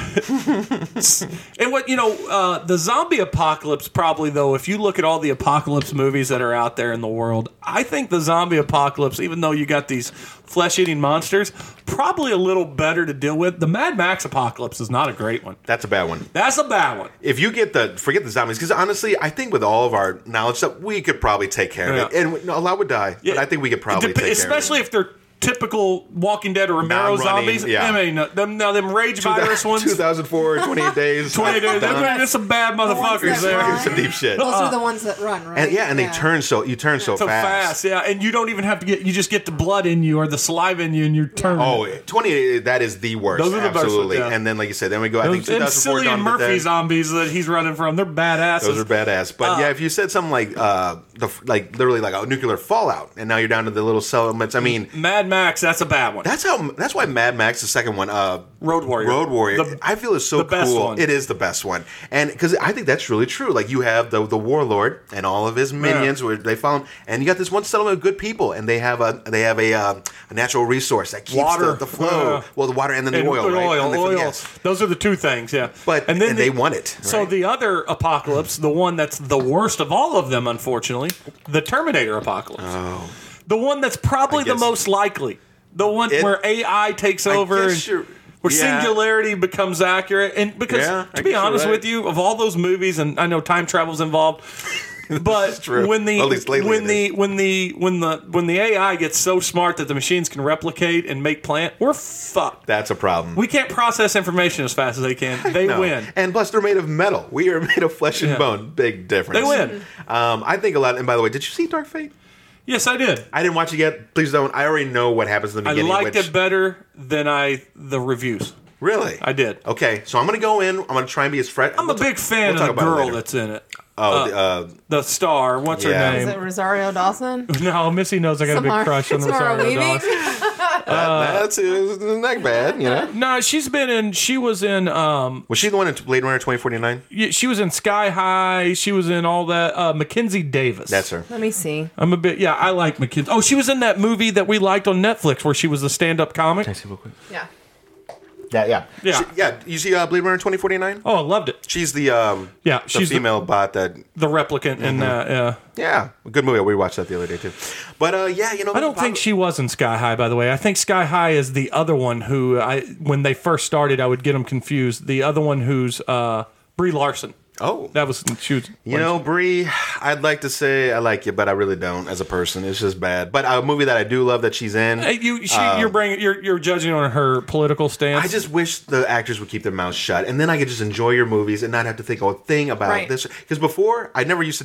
and what you know uh, the zombie apocalypse probably though if you look at all the apocalypse movies that are out there in the world, I think the zombie apocalypse, even though you got these flesh eating monsters, probably a little better to deal with. The Mad Max apocalypse is not a great one. That's a bad one. That's a bad one. If you get the forget the zombies, because honestly, I think with all of our knowledge stuff, we could probably take care of it, Yeah. and no, a lot would die. But I think we could probably Dep- take especially care if they're typical Walking Dead or Romero Non-running, zombies. yeah. I mean, uh, them now them rage of it. virus ones. two thousand four, twenty-eight days, twenty days. done. They're just some bad ones motherfuckers that there. run. Some deep shit. Those are the ones that run, right? And yeah, and they turn so you turn so, So fast. fast, yeah, and you don't even have to get. You just get the blood in you or the saliva in you, and you turn. Oh, twenty-eight, that is the worst. Those are the worst absolutely. ones, yeah. And then, like you said, then we go. I think Those, two and thousand four, Cillian Dawn of the Murphy Dead. zombies that he's running from, they're badasses. Those are badass. But Uh, yeah, if you said something like uh, the like literally like a nuclear fallout, and now you're down to the little settlements. I mean, Mad Max, that's a bad one. that's how. That's why Mad Max, the second one, uh, Road Warrior. Road Warrior, The- I feel is so the best cool. one. It is the best one, and because I think that's really true. Like you have the the warlord and all of his minions, where they follow him, and you got this one settlement of good people, and they have a they have a, uh, a natural resource that keeps Water. the, the flow. Yeah. Well, the water and then the And oil, right? oil, And the- oil. yes. Those are the two things, yeah. But and, then they the- want it. So right? the other apocalypse, the one that's the worst of all of them, unfortunately, the Terminator apocalypse. Oh. The one that's probably I the guess- most likely. The one It- where A I takes over guess and you're- where yeah. singularity becomes accurate. And because Yeah, I to be guess you're honest right. with you, of all those movies, and I know time travel's involved. But true. when the At least lately when it the is. when the when the when the A I gets so smart that the machines can replicate and make plant, we're fucked. That's a problem. We can't process information as fast as they can. They No. win. And plus, they're made of metal. We are made of flesh and Yeah. bone. Big difference. They win. Um, I think a lot. And by the way, did you see Dark Fate? Yes, I did. I didn't watch it yet. Please don't. I already know what happens in the I beginning. liked which, it better than I the reviews. Really? I did. Okay, so I'm gonna go in. I'm gonna try and be as fresh. I'm a big fan of the girl that's in it. Oh, the, uh, The star. What's Yeah. her Is name? it Rosario Dawson? No, Missy knows I got a big Samara- crush on Samara Rosario Weaving? Dawson. that, that's it's not bad, you know. No, she's been in. She was in. Um, Was she the one in Blade Runner twenty forty-nine? y- she was in Sky High. She was in all that. Uh, Mackenzie Davis. That's her. Let me see. I'm a bit. Yeah, I like Mackenzie. Oh, she was in that movie that we liked on Netflix where she was a stand-up comic. Yeah. Yeah, yeah, Yeah. She- yeah. You see uh, Blade Runner twenty forty-nine? Oh, I loved it. She's the um, Yeah, the she's the- female bot that. The replicant in that. Yeah. Yeah, a good movie. We watched that the other day too. But uh, yeah, you know, I don't think she was in Sky High, by the way. I think Sky High is the other one who I, when they first started, I would get them confused. The other one who's uh, Brie Larson. Oh, That was she was. you know, Brie, I'd like to say I like you, but I really don't as a person. It's just bad. But a movie that I do love that she's in. Hey, you, she, you're bringing, you're, you're judging on her political stance. I just wish the actors would keep their mouths shut, and then I could just enjoy your movies and not have to think a thing about Right. this. Because before, I never used to do it.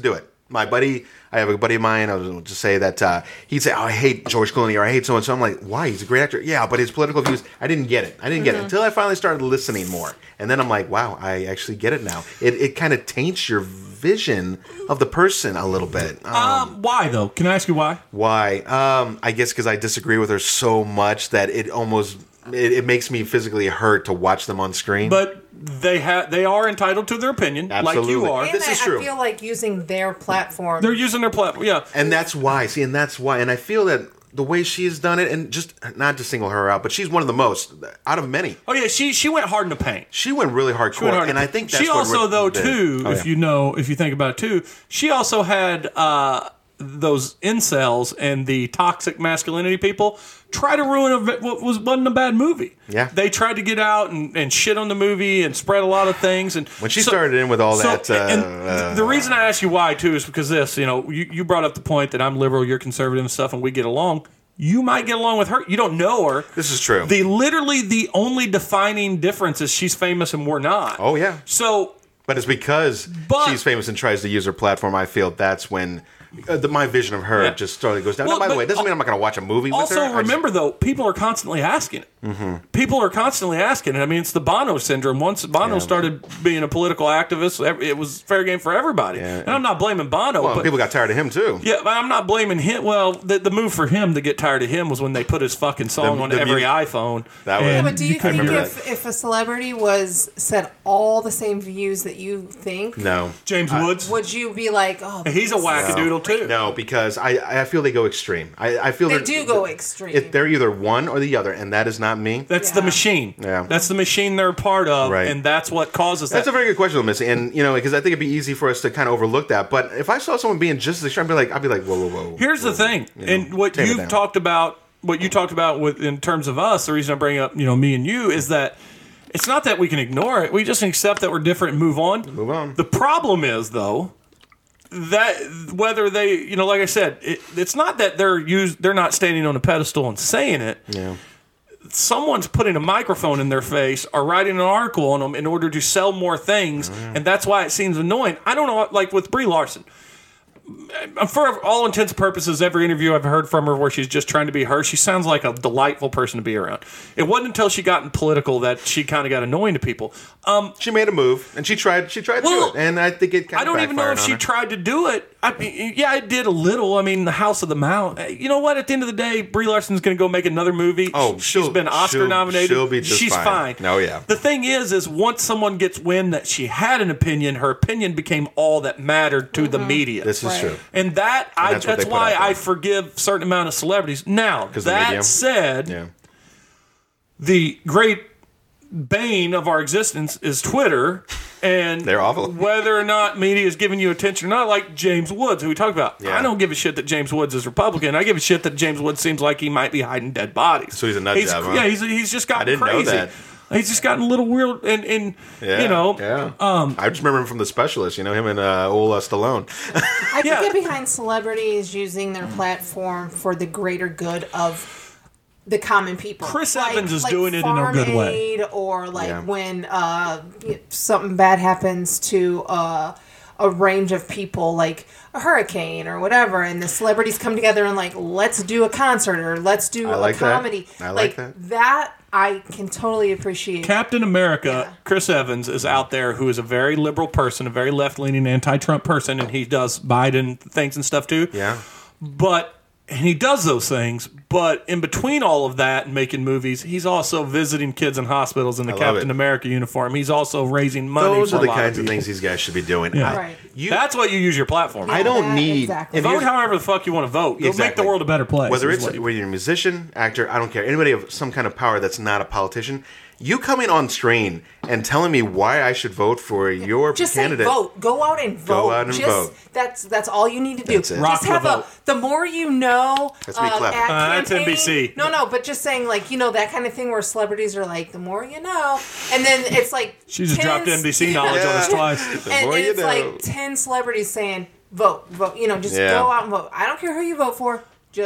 my buddy, I have a buddy of mine. I was going to say that uh, he'd say, "Oh, I hate George Clooney," or "I hate so and so." I'm like, "Why? He's a great actor." Yeah, but his political views, I didn't get it. I didn't get it until I finally started listening more, and then I'm like, "Wow, I actually get it now." It it kind of taints your vision of the person a little bit. Um, Um, why though? Can I ask you why? why? Um, I guess because I disagree with her so much that it almost it, it makes me physically hurt to watch them on screen. But they have they are entitled to their opinion, like Absolutely. you are. And This I, is true. I feel like using their platform. They're using their platform. Yeah. And that's why. See, and that's why. And I feel that the way she has done it, and just not to single her out, but she's one of the most out of many. Oh yeah, she she went hard in the paint. She went really hardcore, Went hard in and the I paint. think that's she what also Rick though did. too. Oh, if yeah. you know, if you think about it too, she also had uh, those incels and the toxic masculinity people try to ruin a, what was wasn't a bad movie. Yeah. They tried to get out and, and shit on the movie and spread a lot of things. And When she started in with all that, uh, and uh, the reason I ask you why too is because this, you know, you, you brought up the point that I'm liberal, you're conservative and stuff, and we get along. You might get along with her. You don't know her. This is true. The literally the only defining difference is she's famous and we're not. Oh, yeah. So But it's because But- she's famous and tries to use her platform. I feel that's when uh, the, my vision of her Yeah. just totally goes down. Well, now, by the but way, it doesn't mean I'm not going to watch a movie with her. also I just- remember though, people are constantly asking it. Mm-hmm. People are constantly asking it. I mean, it's the Bono syndrome. Once Bono Yeah. started being a political activist, ev- it was fair game for everybody. Yeah. And I'm not blaming Bono, well, but people got tired of him too. yeah, but I'm not blaming him. Well, the, the move for him to get tired of him was when they put his fucking song The- on the every mu- iPhone. That was- Yeah, And but do you, couldn't think remember if, if a celebrity was said all the same views that you think, No. James Woods, would you be like, oh, he's a this is- wackadoodle too. No, because I, I feel they go extreme. I, I feel They they're- do go extreme. If they're either one or the other, and that is not me. That's Yeah. the machine. Yeah. That's the machine they're a part of, Right. and that's what causes That's that. a very good question, though, Missy. And you know, because I think it'd be easy for us to kind of overlook that. But if I saw someone being just as extreme, I'd be like, I'd be like, whoa, whoa, whoa. Here's whoa, the thing, you know, and what tame it you've down. talked about, what you talked about with in terms of us. The reason I bring up, you know, me and you is that it's not that we can ignore it. We just accept that we're different and move on. Move on. The problem is though that whether they, you know, like I said, it, it's not that they're used. They're not standing on a pedestal and saying it. Yeah. Someone's putting a microphone in their face or writing an article on them in order to sell more things, and that's why it seems annoying. I don't know, like with Brie Larson. For all intents and purposes, every interview I've heard from her where she's just trying to be her, she sounds like a delightful person to be around. It wasn't until she got in political that she kind of got annoying to people. Um, She made a move, and she tried. She tried Well, to do it, and I think it kind I of. don't even know if she tried to do it. I mean, yeah, it did a little. I mean, The House of the Mount. You know what? At the end of the day, Brie Larson's going to go make another movie. Oh, she's she'll- been Oscar she'll- nominated. she'll be just she's fine. fine. Oh, yeah. The thing is, is once someone gets wind that she had an opinion, her opinion became all that mattered to the media. This is Right. true. And that I that's that's, what they put why out there. I forgive certain amount of celebrities. Now, 'Cause the that medium? said, Yeah. the great bane of our existence is Twitter, and They're awful. whether or not media is giving you attention or not, like James Woods, who we talked about. Yeah. I don't give a shit that James Woods is Republican. I give a shit that James Woods seems like he might be hiding dead bodies. So he's a nut He's- job, huh? Yeah, he's he's just gotten I didn't know crazy. that. He's just gotten a little weird, and, and Yeah. you know, Yeah. Um. I just remember him from The Specialist. You know him and uh, old uh, Stallone. I Yeah. can get behind celebrities using their platform for the greater good of the common people. Chris Evans is doing it in a Farm good way. Aid, or like Yeah. when uh, something bad happens to uh, a range of people, like a hurricane or whatever, and the celebrities come together and like, let's do a concert or let's do I like a that. comedy. I like that. That I can totally appreciate. Captain America, Yeah. Chris Evans, is out there who is a very liberal person, a very left-leaning anti-Trump person, and he does Biden things and stuff too. Yeah. But and he does those things, but in between all of that and making movies, he's also visiting kids in hospitals in the I love Captain it. America uniform. He's also raising money. Those for are a the lot kinds of people. things these guys should be doing. Yeah. I, Right. you, That's what you use your platform. for. I don't that- need. exactly. and Vote here's- however the fuck you want to vote. Go make Exactly. the world a better place. Whether is it's what you- whether you're a musician, actor, I don't care. Anybody of some kind of power that's not a politician, you coming on screen and telling me why I should vote for your Just candidate. say vote. Go out and vote. out and Just, vote. That's that's all you need to do. That's it. Rock Just the have a. vote. The more you know. That's me um, clapping. ad Uh, that's campaign- N B C. No, no, but just saying like you know that kind of thing where celebrities are like the more you know, and then it's like She just ten dropped N B C knowledge on us Yeah. twice. The and, more and you it's know. like ten celebrities saying vote, vote. You know, just Yeah. go out and vote. I don't care who you vote for. Just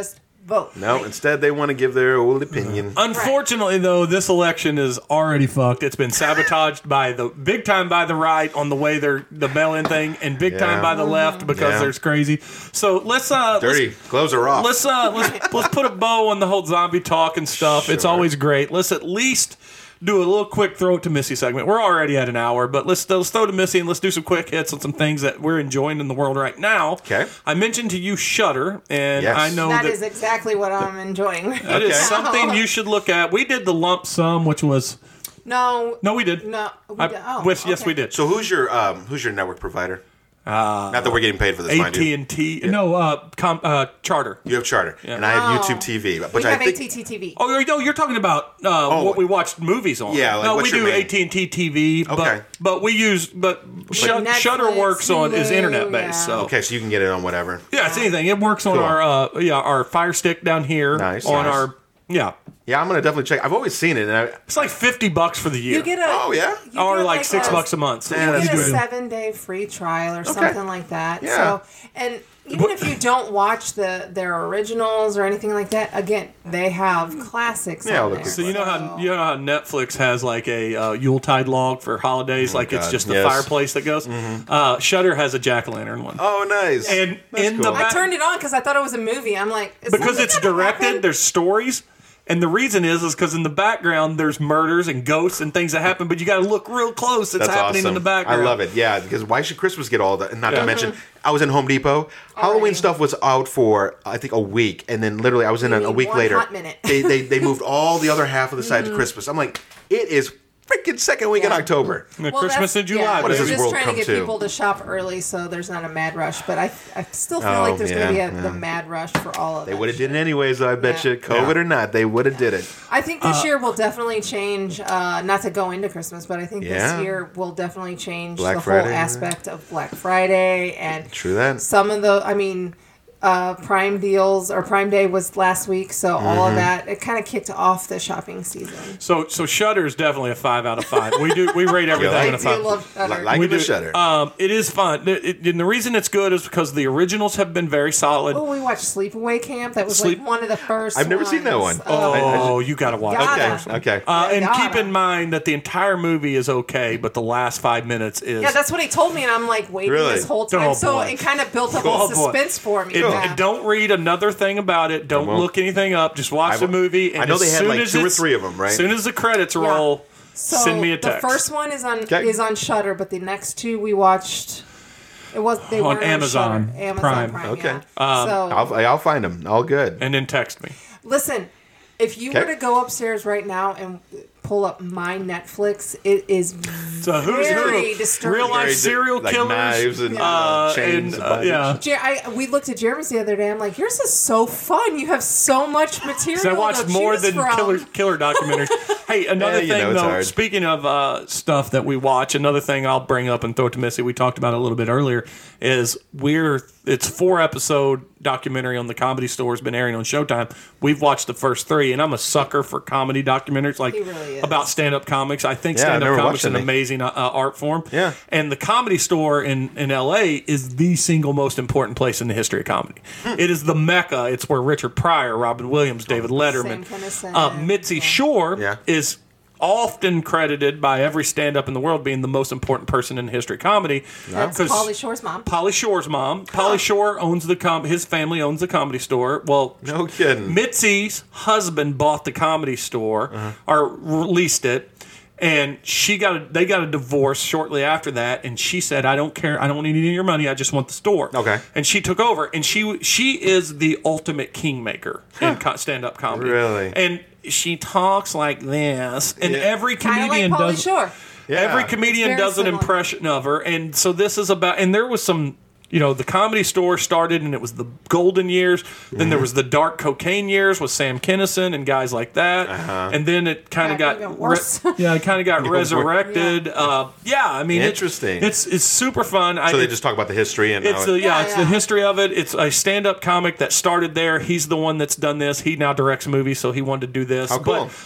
vote. No, Like, instead they want to give their old opinion. Unfortunately, though, this election is already fucked. It's been sabotaged by the big time by the right on the way they're the mail-in thing, and big time Yeah. by the left because Yeah. there's crazy. So let's uh, Dirty. let's, Clothes are off. let's uh, let's let's put a bow on the whole zombie talk and stuff. It's Sure. always great. Let's at least do a little quick throw it to Missy segment. We're already at an hour, but let's, let's throw to Missy and let's do some quick hits on some things that we're enjoying in the world right now. Okay. I mentioned to you Shudder, and Yes. I know that that is exactly what I'm enjoying. Right that is Okay. something you should look at. We did the lump sum, which was No. no, we did. No. We I, did- oh, with, yes, okay. we did. So who's your um, who's your network provider? Uh, Not that we're getting paid for this, mind A T you. and T. No, uh, com, uh, Charter. You have Charter, and I have YouTube T V, We which I have think. A T T T V. Oh, you're- no, you're talking about uh, what we watched movies on. Yeah, like, no, what's we your do main- A T and T T V, but Okay. but we use but Shud- Netflix, Shudder works on is Hulu, internet based. yeah. So Okay, so you can get it on whatever. yeah, it's anything. It works on Cool. our uh, yeah our Fire Stick down here. Nice, on nice. our yeah. Yeah, I'm gonna definitely check. I've always seen it, and I, It's like fifty bucks for the year. You get a. Oh, yeah? you or get like six a- bucks a month. So Yeah, You that's get a good. seven day free trial or something like that. Yeah. So and even if you don't watch the their originals or anything like that, again, they have classics. Yeah, on look there. at So you know how you know how Netflix has like a uh, Yuletide log for holidays, like it's God, just the yes. fireplace that goes. Uh, Shudder has a jack o' lantern one, oh, nice. and That's in the cool. I back, turned it on because I thought it was a movie. I'm like, is because something it's gonna directed, happen? there's stories. And the reason is, is because in the background there's murders and ghosts and things that happen, but you got to look real close. It's That's happening awesome. in the background. I love it. Yeah, because why should Christmas get all that? And not Yeah. to mention, I was in Home Depot. Halloween Already. stuff was out for I think a week, and then literally I was in You a, a need week one later. hot minute. they, they they moved all the other half of the side Mm-hmm. to Christmas. I'm like, it is freaking second week in Yeah. October. Yeah, Well, Christmas that's- in July. Yeah, What does they're this just world trying come to get to? people to shop early so there's not a mad rush. But I, I still feel Oh, like there's going to be yeah, a, yeah. the mad rush for all of They that would have shit. did it anyways, though, I bet Yeah. you. COVID Yeah. or not, they would have did it. I think this year will definitely change. Uh, not to go into Christmas, but I think Yeah. this year will definitely change Black the Friday, whole yeah. aspect of Black Friday and True that. some of the. I mean, uh, Prime deals or Prime Day was last week, so all Mm-hmm. of that it kind of kicked off the shopping season. So so Shudder is definitely a five out of five. We do we rate everything like in a I do five. love Shudder. Like- like we the do. Shudder. Um, it is fun, It- it- and the reason it's good is because the originals have been very solid. Oh, we watched Sleepaway Camp. That was Sleep- like one of the first. I've never seen that ones. one. Oh, I- I you gotta watch. Gotta. it. Okay, okay. Uh, Yeah, and gotta. keep in mind that the entire movie is okay, but the last five minutes is. Yeah, that's what he told me, and I'm like waiting Really? this whole time. Oh, so boy. it kind of built up Oh, a boy. suspense for me. It- Yeah. Don't read another thing about it. Don't won't. look anything up. Just watch I the won't. movie. And I know as they had, soon like, as two or it's- three of 'em, right? As soon as the credits Yeah. roll, So send me a text. The first one is on Okay. is on Shutter, but the next two we watched. It was they On weren't Amazon Shudder. Amazon Prime. Prime. Okay. Yeah. so I'll, I'll find them. All good. and then text me. listen, if you Okay. were to go upstairs right now and pull up my Netflix, it is So who's very who? disturbing. Real life Very di- serial like killers. knives and, uh, uh, chains and, and uh, yeah. Jer- I, we looked at Jeremy's the other day. I'm like, yours is so fun. You have so much material. So I watched to more choose than from. killer killer documentaries. Hey, another Yeah, you know thing it's though. hard. Speaking of uh, stuff that we watch, another thing I'll bring up and throw it to Missy. We talked about it a little bit earlier. Is we're it's four episode documentary on the Comedy Store has been airing on Showtime. We've watched the first three, and I'm a sucker for comedy documentaries like He really is. about stand up comics. I think Yeah, I stand up never comics is watched an any. amazing uh, uh, art form. Yeah. And the Comedy Store in, in L A is the single most important place in the history of comedy. Hmm. It is the mecca. It's where Richard Pryor, Robin Williams, David Letterman, Same kinda sense. uh, Mitzi Shore Yeah. is often credited by every stand-up in the world being the most important person in history comedy. That's 'Cause Pauly Shore's mom. Pauly Shore's mom. Pauly Shore owns the com- his family owns the Comedy Store. Well, No kidding. Mitzi's husband bought the Comedy Store Uh-huh. or released it, and she got a, they got a divorce shortly after that. And she said, "I don't care. I don't need any of your money. I just want the store." Okay. And she took over, and she she is the ultimate kingmaker in co- stand-up comedy. Really? And she talks like this, and Yeah. every Kind of like comedian Pauly does. Shore. Yeah. Every comedian It's very does an similar. impression of her, and so this is about. And there was some, you know, the Comedy Store started, and it was the golden years. Then there was the dark cocaine years with Sam Kinison and guys like that, and then it kind of Yeah, got even worse. yeah, it kind of got Even worse. resurrected. Uh, yeah, I mean, it- Interesting. it's it's super fun. I, So they it- just talk about the history and it's how a, it, yeah, Yeah, it's yeah. the history of it. It's a stand-up comic that started there. He's the one that's done this. He now directs movies, so he wanted to do this. How cool. But, uh,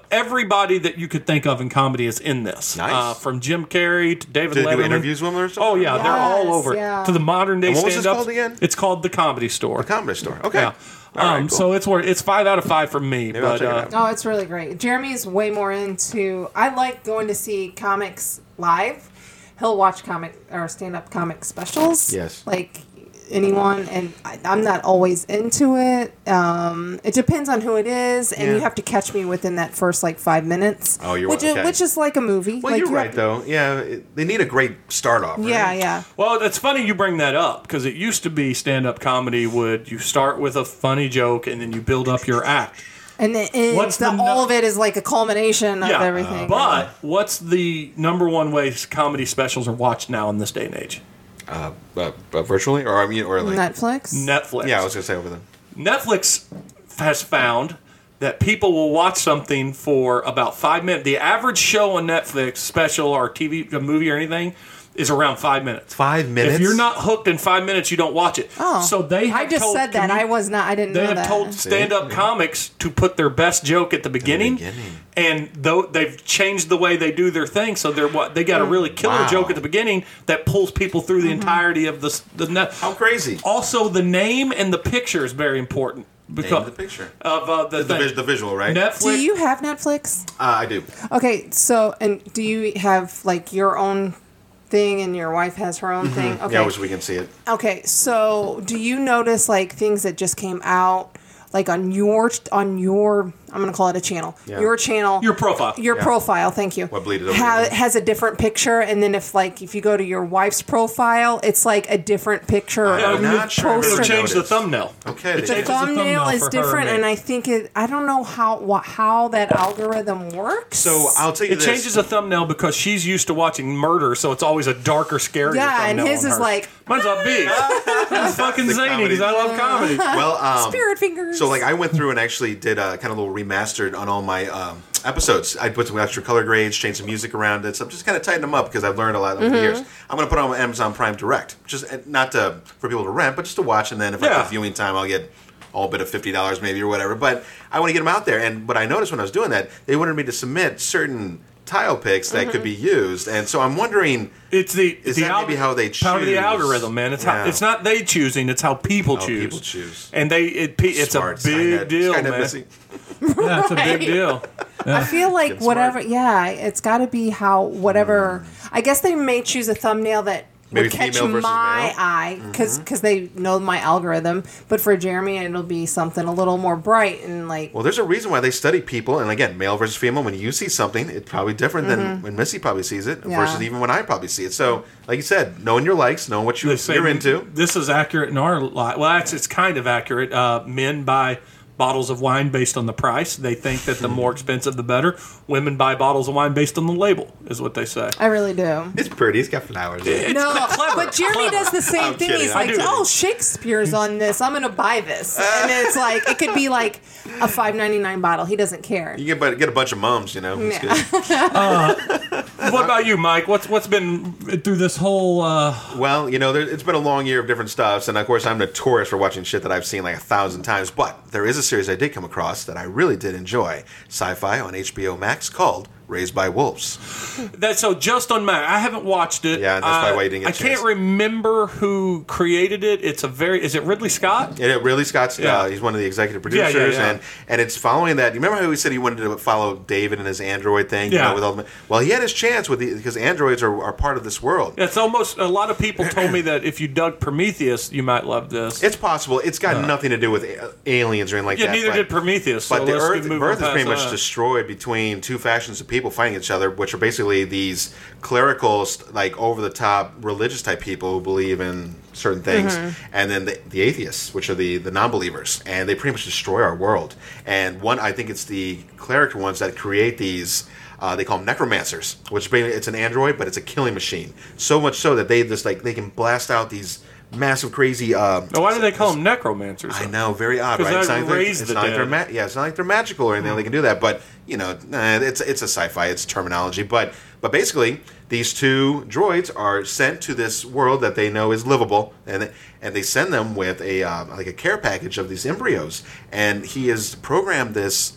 everybody that you could think of in comedy is in this. Nice. Uh, from Jim Carrey to David Did they Letterman. do interviews with them or something? Oh yeah, they're all Yes, over. yeah. To the modern day And what was this stand-ups. called again? It's called The Comedy Store. The Comedy Store. Okay. Yeah. All right, um, cool. So it's where it's five out of five from me. Maybe I'll but check it uh, out. Oh, it's really great. Jeremy's way more into. I like going to see comics live. He'll watch comic or stand-up comic specials. Yes. Like anyone, and I, I'm not always into it. Um, it depends on who it is, and Yeah. you have to catch me within that first like five minutes. Oh, you're- which is, okay. which is like a movie. Well, like, you're you right have- though. Yeah, it, they need a great start off. Right? Yeah, yeah. Well, it's funny you bring that up because it used to be stand-up comedy would you start with a funny joke and then you build up your act. And then and What's the, the no- all of it is like a culmination of Yeah, everything. but what's the number one way comedy specials are watched now in this day and age? Uh, uh, uh, virtually, or I mean, or like. Netflix. Netflix. Yeah, I was gonna say over there. Netflix has found that people will watch something for about five minutes. The average show on Netflix, special or T V, a movie or anything, is around five minutes. Five minutes. If you're not hooked in five minutes, you don't watch it. Oh. So they have I just told said that. commu- I was not. I didn't They know have that. told stand-up comics to put their best joke at the beginning, beginning. and though they've changed the way they do their thing, so they're what they got a really killer Wow. joke at the beginning that pulls people through the entirety of the s- the net. How crazy. Also, the name and the picture is very important because Name of the picture. of uh, the, The, thing. vis- the visual, right? Netflix. Do you have Netflix? Uh, I do. Okay, so and do you have like your own thing and your wife has her own thing? Okay. Mm-hmm. Yeah, I wish we can see it. Okay, so do you notice like things that just came out like on your on your I'm gonna call it a channel. Yeah. Your channel. Your profile. Your Yeah. profile, thank you. What bleeded over ha- there. has a different picture, and then if like if you go to your wife's profile, it's like a different picture. I'm or not sure I've poster. ever It'll change the noticed. thumbnail. Okay. It they The changes did. the thumbnail thumbnail is for her different, and and me. I think it. I don't know how wha- how that algorithm works. So I'll tell you It this. changes the thumbnail because she's used to watching murder, so it's always a darker, scarier Yeah, and thumbnail his on is her. like, Mine's upbeat. It's fucking The zany because I love comedy. well, um, spirit fingers. So like I went through and actually did a kind of little remastered on all my um, episodes. I put some extra color grades, changed some music around it. So I'm just kind of tightened them up because I've learned a lot over Mm-hmm. the years. I'm going to put it on Amazon Prime Direct, just uh, not to for people to rent, but just to watch. And then if I Yeah. get viewing time, I'll get all bit of fifty dollars maybe or whatever. But I want to get them out there. And but I noticed when I was doing that, they wanted me to submit certain tile picks that could be used. And so I'm wondering. It's the Is the that maybe how they part of the choose? algorithm, man. It's how Yeah. it's not they choosing; it's how people How choose. people choose. and they it pe- it's Smart. a big Skynet- deal, Skynet man. Missy. Yeah, it's a big Right. deal. I feel like Getting whatever. smart. Yeah, it's got to be how whatever. I guess they may choose a thumbnail that Maybe would catch female versus my male? eye because they know my algorithm. But for Jeremy, it'll be something a little more bright and like. Well, there's a reason why they study people, and again, male versus female. When you see something, it's probably different than when Missy probably sees it Yeah. versus even when I probably see it. So, like you said, knowing your likes, knowing what you, They say you're into. This is accurate in our life. Well, it's, it's kind of accurate. Uh, men buy bottles of wine based on the price. They think that the more expensive, the better. Women buy bottles of wine based on the label, is what they say. I really do. It's pretty. It's got flowers. It's No, clever. but Jeremy Clever. does the same I'm thing. kidding. He's I like, do. "Oh, Shakespeare's on this. I'm gonna buy this," and it's like it could be like a five ninety nine bottle. He doesn't care. You get, get a bunch of mums, you know. It's Yeah. good. What about you, Mike? What's what's been through this whole? Uh, Well, you know, there, it's been a long year of different stuffs, and of course, I'm notorious for watching shit that I've seen like a thousand times. But there is a series I did come across that I really did enjoy, sci-fi on H B O Max called Raised by Wolves. that so just on Mac. I haven't watched it. Yeah, that's probably Uh, why you didn't get I a chance. can't remember who created it. It's a very. Is it Ridley Scott? And it really Scott's Yeah. uh, he's one of the executive Yeah, yeah, producers, yeah. and and it's following that. You remember how he said he wanted to follow David and his android thing? You Yeah. know, with all the, well, he had his chance with the, because androids are, are part of this world. It's almost a lot of people told me that if you dug Prometheus, you might love this. It's possible. It's got nothing to do with a- aliens or anything like yeah, that. neither but, did Prometheus. So But the let's Earth, move Earth on is pretty past much that. destroyed between two factions of people fighting each other, which are basically these clerical, like over the top religious type people who believe in certain things, and then the, the atheists, which are the the non believers, and they pretty much destroy our world. And one, I think it's the cleric ones that create these. Uh, they call them necromancers, which basically it's an android, but it's a killing machine. So much so that they just like they can blast out these massive, crazy. Um, Now, why do they call them necromancers? I know, very odd, 'Cause right? that It's not like they're, raised it's the not like they're dead. ma- yeah, it's not like they're magical or anything. They can do that, but you know, nah, it's it's a sci-fi. It's terminology, but but basically, these two droids are sent to this world that they know is livable, and and they send them with a um, like a care package of these embryos, and he has programmed this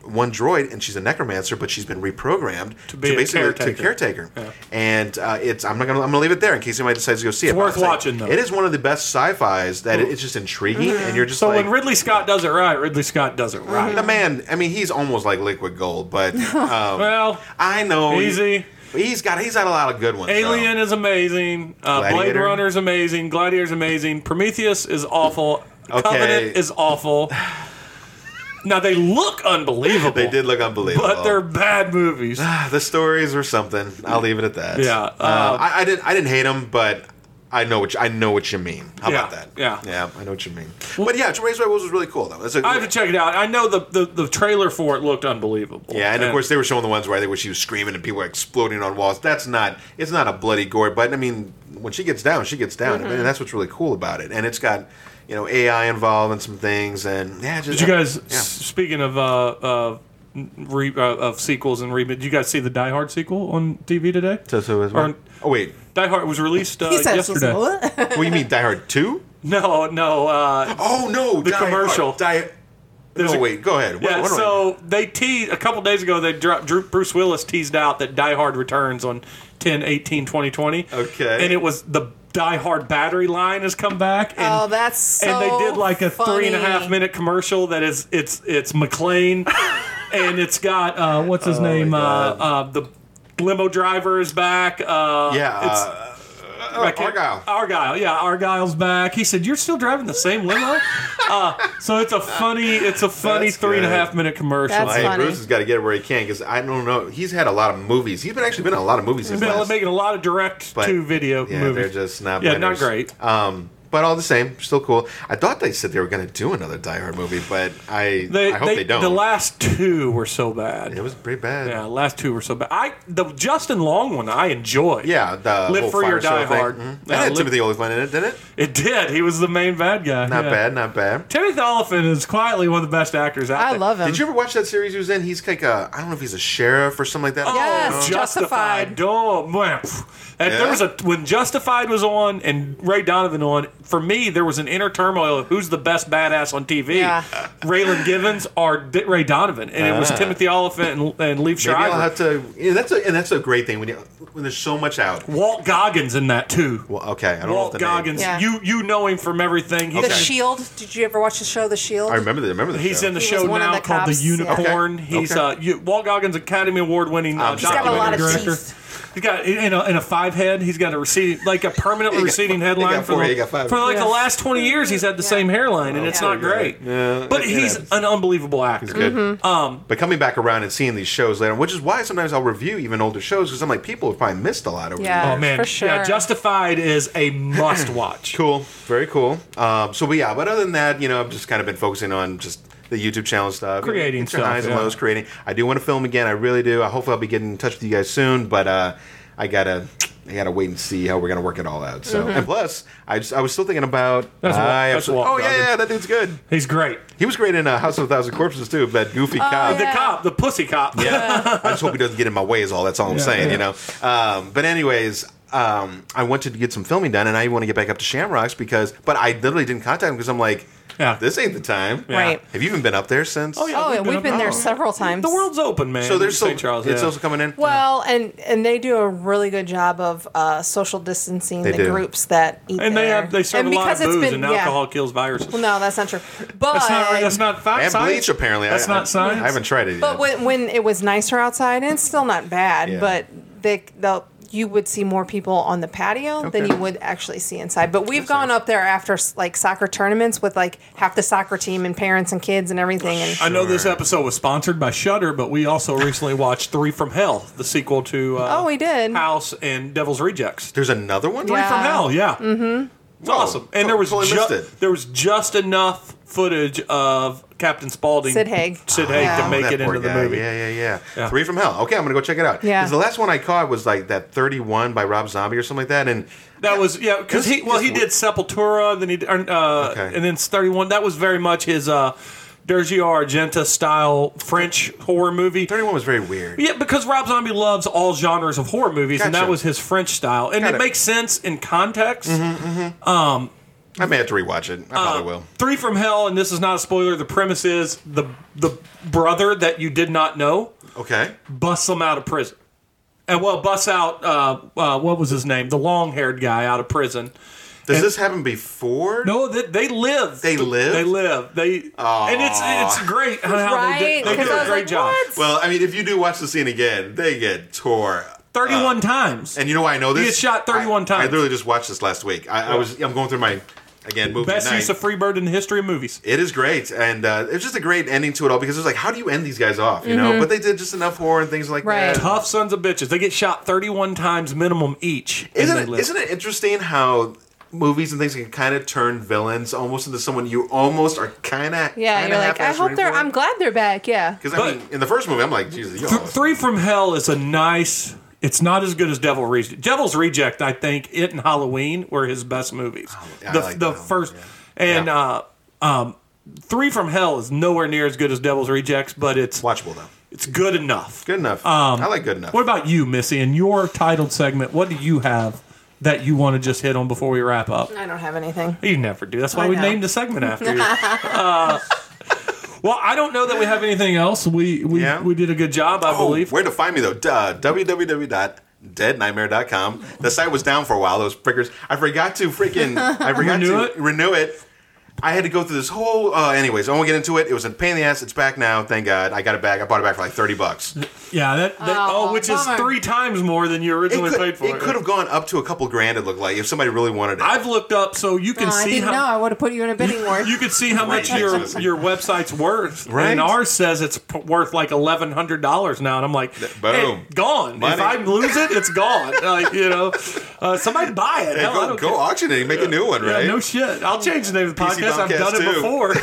one droid, and she's a necromancer, but she's been reprogrammed to, be a basically caretaker. to caretaker. Yeah. And uh, it's I'm not gonna I'm gonna leave it there in case anybody decides to go see it. It's But worth I'll say, watching, though. It is one of the best sci-fis that it, it's just intriguing, and you're just So like when Ridley Scott does it right, Ridley Scott does it right. the man. I mean, he's almost like liquid gold, but um, Well, I know easy. He's got he's got a lot of good ones. Alien though. is amazing. Uh, Blade Gladiator. Runner is amazing. Gladiator is amazing. Prometheus is awful. Okay. Covenant is awful. Now they look unbelievable. They did look unbelievable, but they're bad movies. the stories were something. I'll leave it at that. Yeah, uh, uh, I, I didn't I didn't hate them, but I know what you, I know what you mean. How Yeah, about that? yeah. yeah, I know what you mean. But yeah, Raised by Wolves was really cool though. That's a, I have to check it out. I know the, the, the trailer for it looked unbelievable. Yeah, and of course they were showing the ones where I think where she was screaming and people were exploding on walls. That's not it's not a bloody gore, but I mean when she gets down, she gets down, Mm-hmm. and that's what's really cool about it. And it's got you know A I involved in some things, and yeah. Just, Did you guys? Yeah. s- Speaking of uh, uh, re, uh, of sequels and remake, did you guys see the Die Hard sequel on T V today? So, so is Or- oh wait, Die Hard was released uh, He says, yesterday. "What?" what you mean Die Hard two? No, no. Uh, Oh no, The Die commercial. Hard, Die. There's No, a- wait, go ahead. What- yeah, what do I- so they teased a couple days ago. They dropped, Drew, Bruce Willis teased out that Die Hard returns on ten eighteen twenty twenty. Okay. and it was the Die Hard battery line has come back. And, Oh, that's so and they did like a three and a half funny. minute commercial that is it's it's McLean, and it's got uh, what's his name uh, uh, the limo driver is back. Uh, yeah, it's, uh, I can't- Argyle. Argyle, yeah, Argyle's back. He said, "You're still driving the same limo." uh, so it's a funny, it's a funny That's three and a good. half minute commercial. That's Hey, funny. Bruce has got to get it where he can because I don't know. He's had a lot of movies. He's been actually been in a lot of movies. He's since been last- making a lot of direct But, to video yeah, movies. they're just not. yeah, not winners. great. Um, but all the same, still cool. I thought they said they were going to do another Die Hard movie, but I They, I hope they, don't. The last two were so bad. it was pretty bad. Yeah, the last two were so bad. I the Justin Long one I enjoyed. Yeah, the Live whole Free fire or Die show thing. Hard. Mhm. Yeah, That had Live- Timothy Olyphant in it, didn't it? It did. He was the main bad guy. Not yeah. bad, not bad. Timothy Olyphant is quietly one of the best actors out I there. love him. Did you ever watch that series he was in? He's like a, I don't know if he's a sheriff or something like that. Oh, Yes, Justified. Justified. Oh, man. pff. And Yeah? there was a when Justified was on and Ray Donovan on. For me, there was an inner turmoil of who's the best badass on T V. Yeah. Raylan Givens or D- Ray Donovan, and it was Ah. Timothy Olyphant and, and Leif Maybe Schreiber. I'll have to. Yeah, that's a, and that's a great thing when you when there's so much out. Walt Goggins in that too. Well, okay, I don't know Walt what the name. Goggins, Yeah. you you know him from everything. He's, The Okay. Shield. Did you ever watch the show The Shield? I remember the remember the he's show. in the He show was one of now the called cops, The Unicorn. yeah. He's Okay. uh, you, Walt Goggins, Academy Award winning uh, Um, He's got a documentary lot of director. teeth. He's got in a, in a five head. He's got a receding, like a permanently He got- receding he headline got for four, the, he got five. for like the Yeah. last twenty years. He's had the same hairline, and it's Yeah. not great. Yeah, but it he's happens. an unbelievable actor. He's good. Mm-hmm. Um, But coming back around and seeing these shows later, which is why sometimes I'll review even older shows because I'm like, people have probably missed a lot over Yeah. the oh years. man, for sure. yeah, Justified is a must watch. Cool, very cool. Um, so, but yeah, but other than that, you know, I've just kind of been focusing on just the YouTube channel stuff, Creating It's your stuff, highs and yeah. lows, creating. I do want to film again. I really do. I hopefully I'll be getting in touch with you guys soon, but uh, I gotta. I gotta wait and see how we're gonna work it all out. So, and plus, I just I was still thinking about. That's Walt- I that's absolutely- Walt oh yeah, Goggins. yeah, that dude's good. He's great. He was great in uh, House of a Thousand Corpses too. That goofy cop. The yeah. cop, the pussy cop. Yeah. I just hope he doesn't get in my way. Is all. That's all I'm Yeah, saying. yeah. You know. Um, but anyways, um, I wanted to get some filming done, and I want to get back up to Shamrocks because. But I literally didn't contact him because I'm like, Yeah. this ain't the time. Yeah. Right. Have you even been up there since? Oh, yeah. Oh, we've yeah, been we've up- been there oh. several times. The world's open, man. So there's Saint still Charles. it's yeah. also coming in. Well, and and they do a really good job of uh, social distancing They the do. groups that eat and they there. have they serve and a lot of because it's booze, been- and yeah. alcohol kills viruses. Well, no, that's not true. But That's not that's not fact. and science. bleach apparently. That's I, not I, science. I haven't tried it yet. But when, when it was nicer outside, and it's still not bad, Yeah. but they the you would see more people on the patio than Okay. you would actually see inside. But we've That's gone nice. up there after like soccer tournaments with like half the soccer team and parents and kids and everything. And I know this Sure. episode was sponsored by Shudder, but we also recently watched Three from Hell, the sequel to uh, Oh, we did. House and Devil's Rejects. there's another one. Three Yeah. from Hell, yeah. Mm-hmm. It's Whoa. awesome. And there was Totally missed ju- it. there was just enough footage of Captain Spaulding, Sid Haig. Sid Haig Yeah. to make Oh, that it poor into the guy. movie. Yeah, yeah, yeah, Yeah. Three from Hell. Okay, I'm gonna go check it out. Yeah. 'Cause the last one I caught was like that thirty-one by Rob Zombie or something like that, and That was yeah, because he Just- well he just- did Sepultura, then he did, uh, Okay. and then thirty-one. That was very much his uh, Dario Argento style French horror movie. thirty-one was very weird. Yeah, because Rob Zombie loves all genres of horror movies, and that Gotcha. was his French style, and Got it it. makes sense in context. Um, I may have to rewatch it. I probably will. Three from Hell, and this is not a spoiler. The premise is the the brother that you did not know Okay. busts him out of prison, and well, busts out uh, uh, what was his name? The long haired guy out of prison. Does And- this happen before? No, they, they live. They live? They live. They and it's it's great how Right? they, did, they 'Cause do I a was great like, job. what? Well, I mean, if you do watch the scene again, they get tore. Thirty-one uh, times. And you know why I know this? He gets shot thirty-one I, times. I literally just watched this last week. I, I was. I'm going through my again movie Best night. use of Freebird in the history of movies. It is great, and uh, it's just a great ending to it all because it's like, how do you end these guys off? You know, but they did just enough horror and things like Right. that. Tough sons of bitches. They get shot thirty-one times minimum each. and Isn't they it? live. Isn't it interesting how movies and things can kind of turn villains almost into someone you almost are kind of Yeah, you're like, I hope they're. I'm glad they're back. Yeah. because I But- mean, in the first movie, I'm like, Jesus, you Th- all Three from Hell is a nice. It's not as good as Devil Reject. Devil's Reject, I think, it and Halloween were his best movies. yeah, I the like the that one, first yeah. and Yeah. uh, um, Three from Hell is nowhere near as good as Devil's Rejects, but it's watchable though. it's good enough. Good enough. Um, I like good enough. What about you, Missy? In your titled segment, what do you have that you want to just hit on before we wrap up? I don't have anything. You never do. That's why I we know. named the segment after you. uh, well, I don't know that we have anything else. We we, Yeah. we did a good job, I Oh, believe. where to find me though? Duh, w w w dot dead nightmare dot com. The site was down for a while. Those prickers. I forgot to freaking. I forgot Renew to it? renew it. I had to go through this whole. Uh, anyways, I won't get into it. It was a pain in the ass. It's back now. Thank God. I got it back. I bought it back for like thirty bucks. Yeah, that, that Oh, oh, which bummer. is three times more than you It originally could, paid for. it could have gone up to a couple grand. It looked like if somebody really wanted it. I've looked up so you can Oh, I see didn't know. how I would have put you in a bidding war. you could see how much Right. your your website's worth. Right. And ours says it's p- worth like eleven hundred dollars now, and I'm like, Boom. hey, gone. Money. If I lose it, it's gone. Like you know, uh, somebody buy it. Hey, Hell, I go don't go care. auction it and make a new one, Yeah, right? no shit. I'll change the name of the P C podcast. I've Bombcast done it too. before.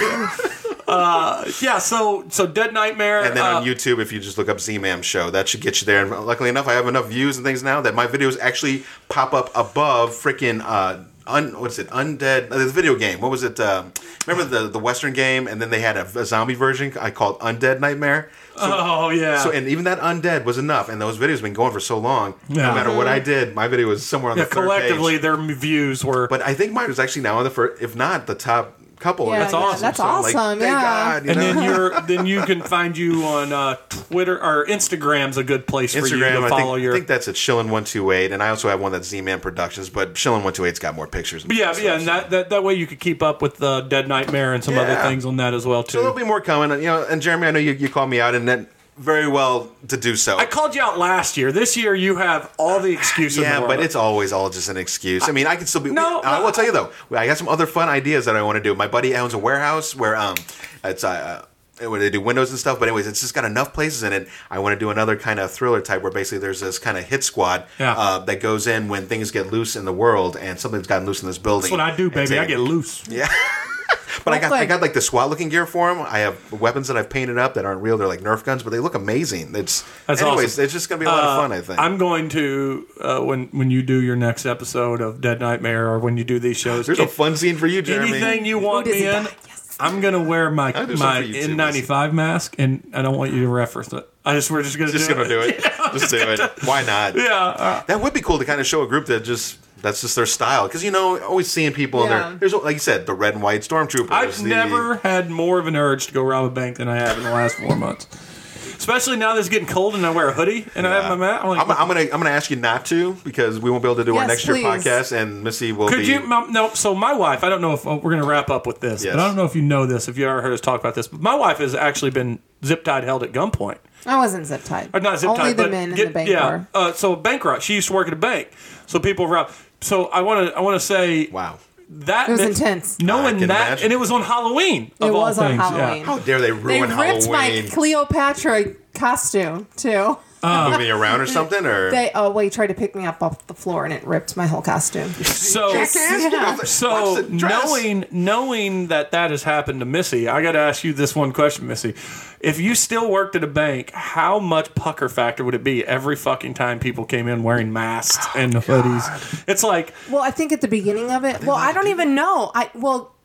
uh, yeah. So so Dead Nightmare. And then uh, on YouTube, if you just look up Z-Man Show, that should get you there. And luckily enough, I have enough views and things now that my videos actually pop up above freaking uh, un, what's it? Undead. Uh, the video game. What was it? Um, remember the the Western game? And then they had a, a zombie version I called Undead Nightmare. So, oh yeah. so and even that Undead was enough. And those videos have been going for so long. Yeah. No matter what I did, my video was somewhere on yeah, the third collectively, page. their views were. But I think mine was actually now on the first, if not the top couple. Yeah, That's yeah, awesome. That's So, like, awesome. thank yeah. God, you and know? then you're then you can find you on uh, Twitter or Instagram's a good place for you Instagram, to I follow think, your. I think that's at Shillin one two eight, and I also have one that's Z-Man Productions, but Shillin one two eight's got more pictures. And But yeah, stuff, yeah, and so. that, that that way you could keep up with uh, Dead Nightmare and some other Yeah. things on that as well So there'll too. be more coming, and, you know. And Jeremy, I know you, you called me out, and that very well to do so. I called you out last year. This year you have all the excuses. in yeah, the world. but it's always all just an excuse. I mean, I can still be. No, I no. will tell you though, I got some other fun ideas that I want to do. My buddy owns a warehouse where um, it's uh. where they do windows and stuff, but anyways, it's just got enough places in it. I want to do another kind of thriller type where basically there's this kind of hit squad Yeah. uh, that goes in when things get loose in the world, and something's gotten loose in this building. That's what I do, And baby. I take- get loose. Yeah. But I got Well, I got like the SWAT looking gear for them. I have weapons that I've painted up that aren't real. They're like Nerf guns, but they look amazing. It's That's anyways. awesome. It's just gonna be a lot of fun. I think. I'm going to uh, when when you do your next episode of Dead Nightmare or when you do these shows. There's a if fun scene for you, Jeremy. anything you want does me he in, die? Yes. I'm gonna wear my I'll do my something for you too, N ninety-five mask, and I don't want you to reference it. I just we're just gonna Just do gonna it. do it. Just do it. Why not? Yeah. Uh, That would be cool to kind of show a group that just that's just their style. Because you know, always seeing people in Yeah. there. There's like you said, the red and white stormtroopers. I've the- never had more of an urge to go rob a bank than I have in the last four months. Especially now that it's getting cold and I wear a hoodie and I have my mask. I'm like, I'm, I'm gonna I'm gonna ask you not to because we won't be able to do our Yes, next year please. podcast, and Missy will could be. you? My, no. So my wife. I don't know if oh, we're going to wrap up with this, Yes. but I don't know if you know this. If you ever heard us talk about this, but my wife has actually been zip tied, held at gunpoint. I wasn't zip tied. Or not zip tied, Only the but men get- in the bank yeah. were. Uh, so bank rob. She used to work at a bank. So people rob. So I want to. I want to say Wow. that It was meant- intense. I Knowing can that, imagine. and it was on Halloween. Of It all was on things, yeah. Halloween. How dare they They ruin ripped Halloween? my Cleopatra costume too. Moving me around or something, or They oh well, he tried to pick me up off the floor and it ripped my whole costume. So. Jackass, get off the- So watch the dress. knowing knowing that that has happened to Missy, I got to ask you this one question, Missy. If you still worked at a bank, how much pucker factor would it be every fucking time people came in wearing masks and hoodies? It's like Well, I think at the beginning of it. Well, I don't even know. I well,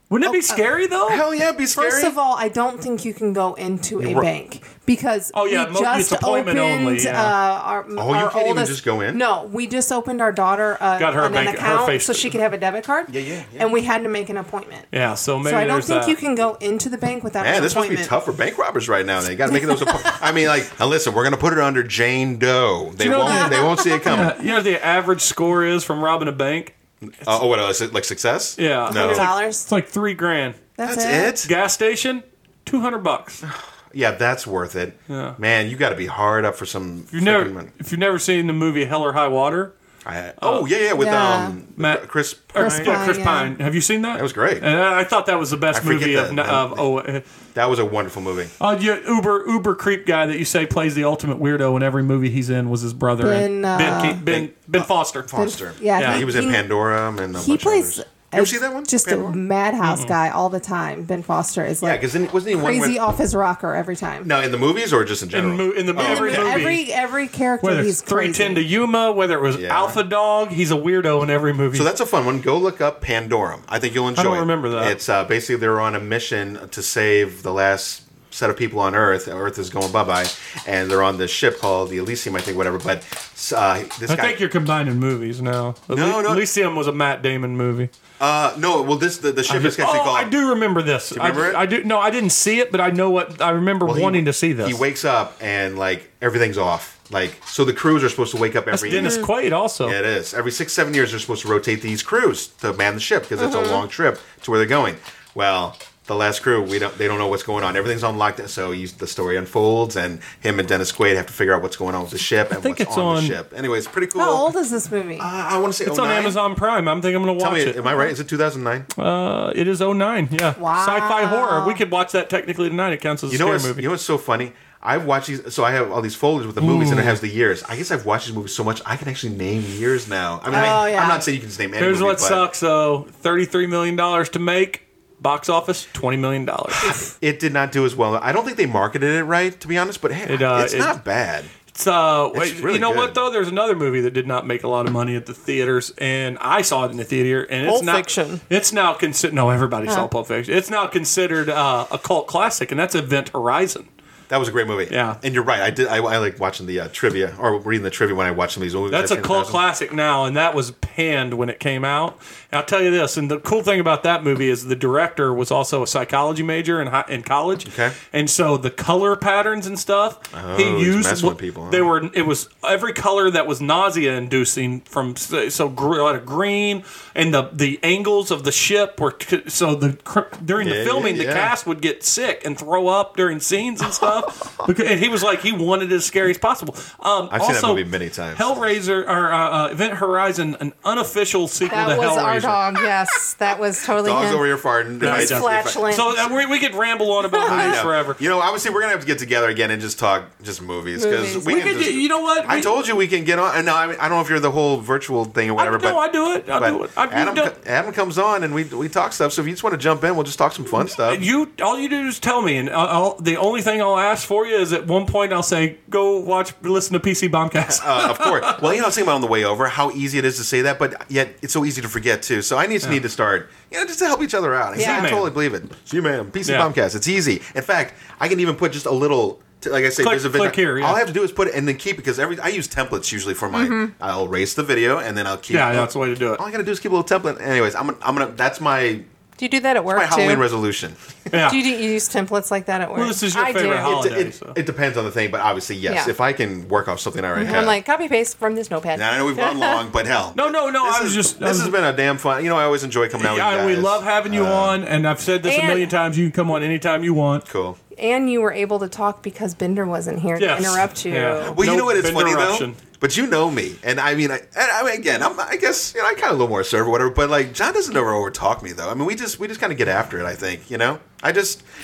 Wouldn't it be scary though? Hell yeah, it'd be scary. First of all, I don't think you can go into a You're- bank because Oh, yeah, we mo- just it's appointment opened only, yeah. uh, our, Oh, you our can't even oldest. just go in? No, we just opened our daughter uh, Got her an, bank- an her account face- so she could have a debit card. Yeah, yeah, yeah. And we had to make an appointment. Yeah, so maybe So I don't there's think that. you can go into the bank without Man, an this must appointment. be tough for bank robbers right now. They got to make those. Appo- I mean, like, now listen, we're gonna put it under Jane Doe. They you know won't. that- They won't see it coming. Uh, you know what the average score is from robbing a bank? Uh, oh, what else? Like success? Yeah, No. Hundred It's dollars. like three grand. That's, That's it. Gas station, two hundred bucks. Yeah, that's worth it. Yeah. Man, you got to be hard up for some. If you've never, freaking money. if you've never seen the movie Hell or High Water, I, oh yeah, yeah, with Yeah. um Matt- Chris. Chris Pine. yeah, Chris yeah. Pine. Have you seen that? That was great. And I I thought that was the best I forget movie of, that- that- of oh, uh, That was a wonderful movie. uh, yeah, Uber Uber creep guy that you say plays the ultimate weirdo in every movie he's in was his brother. Ben, in, uh, ben, Ke- ben, ben Foster. Foster. Yeah, Yeah, He was in Pandora and a He bunch plays. of others. You ever as see that one? Just Pandora? a madhouse guy all the time. Ben Foster is Yeah, like because wasn't he one crazy when, off his rocker every time. now in the movies or just in In, general? mo- in the Oh, every okay. movie, Every every character whether he's it's three ten to crazy. Yuma, whether it was Yeah. Alpha Dog, he's a weirdo in every movie. So that's a fun one. Go look up Pandorum. I think you'll enjoy don't it. remember that. It's uh, basically they're on a mission to save the last set of people on Earth. Earth is going bye-bye, and they're on this ship called the Elysium, I think, whatever. But uh, this I guy... think you're combining movies now. No, no. Elysium was a Matt Damon movie. Uh, no, well, this the, the ship is actually oh, called... I do remember this. remember I, it? I do. No, I didn't see it, but I know what. I remember Well, he- wanting to see this. He wakes up, and, like, everything's off. Like, so the crews are supposed to wake up That's every... Dennis Quaid also. Yeah, it is. Every six, seven years, they're supposed to rotate these crews to man the ship because it's a long trip to where they're going. Well, the last crew, we don't. They don't know what's going on. Everything's on lockdown. So you, the story unfolds, and him and Dennis Quaid have to figure out what's going on with the ship and think what's it's on, on- the ship. Anyway, it's pretty cool. How old is this movie? Uh, I want to say It's on oh nine. Amazon Prime. I'm thinking I'm going to Tell watch me, it. am I right? Is it two thousand nine? Uh, it is oh nine. Yeah. Wow. Sci-fi horror. We could watch that technically tonight. It counts as a You know scary what's movie. you know what's so funny? I've watched these, so I have all these folders with the movies, and it has the years. I guess I've watched these movies so much I can actually name years now. I mean, I, Oh, yeah. I'm not saying you can just name any Here's movie, what but sucks though: thirty-three million dollars to make. Box office, twenty million dollars. it did not do as well. I don't think they marketed it right, to be honest. But hey, It, uh, it's it- not bad. It's uh, It's wait, really you know good. what though? There's another movie that did not make a lot of money at the theaters, and I saw it in the theater, and it's Pulp not. Fiction. It's now considered. No, everybody saw Pulp Fiction. It's now considered uh, a cult classic, and that's Event Horizon. That was a great movie. Yeah. and you're right. I did. I, I like watching the uh, trivia or reading the trivia when I watch some of these movies. That's I've a seen cult thousand. classic now, and that was panned when it came out. And I'll tell you this, and the cool thing about that movie is the director was also a psychology major in, hi- in college. Okay. And so the color patterns and stuff Oh, he he's used, messing with people, huh? they were it was every color that was nausea inducing from so so gr- a lot of green, and the the angles of the ship were t- so the cr- during Yeah, the filming yeah, the yeah. cast would get sick and throw up during scenes and stuff. because, and he was like he wanted it as scary as possible. Um, I've seen that also, movie many times. Hellraiser or uh, uh, Event Horizon, an unofficial sequel that to was Hellraiser. our dog. Yes, that was totally Dogs him. over here farting. Yeah, He's yeah. flatulent. So uh, we, we could ramble on about I movies know. forever. You know, obviously we're gonna have to get together again and just talk just movies because Movies. we, We can could, just, you know what? I We- told you we can get on. And no, I, mean, I don't know if you're the whole virtual thing or I, whatever. no, but I do it. I but do it. I, Adam, you, co- Adam comes on and we we talk stuff. So if you just want to jump in, we'll just talk some fun stuff. you all you do is tell me, and I'll, I'll, the only thing I'll ask for you is at one point I'll say, "Go watch, listen to P C Bombcast." Uh, of course. Well, you know, I was thinking about on the way over how easy it is to say that, but yet it's so easy to forget too. So I need to need to start, you know, just to help each other out. I, Yeah. I Man. totally believe it. See, man, P C Yeah. Bombcast. It's easy. In fact, I can even put just a little. t- Like I say, Click- there's a video. click here, yeah. All I have to do is put it and then keep it because every I use templates usually for my. Mm-hmm. I'll erase the video and then I'll keep. Yeah, that's the way to do it. All I gotta do is keep a little template. Anyways, I'm gonna, I'm gonna. That's my Do you do that at work my Halloween too? resolution. Yeah. Do you, do you use templates like that at work? Well, this is your I favorite do. holiday. It, Okay, it, so. it depends on the thing, but obviously yes. Yeah. If I can work off something I already have. I'm like copy paste from this notepad. Now, I know we've gone long, but hell. No, no, no, This I was is- just- I This was- has been a damn fun. You know, I always enjoy coming out with you Yeah, guys. we love having you Uh, on, and I've said this a and- million times. You can come on anytime you want. Cool. And you were able to talk because Bender wasn't here Yes. to interrupt you. Yeah. Well, you No know what? It's funny interruption. though. But you know me, and I mean, I, and I mean, again, I'm, I guess you know, I kind of a little more assertive or whatever. But like, John doesn't ever over talk me though. I mean, we just we just kind of get after it. I think you know. I just.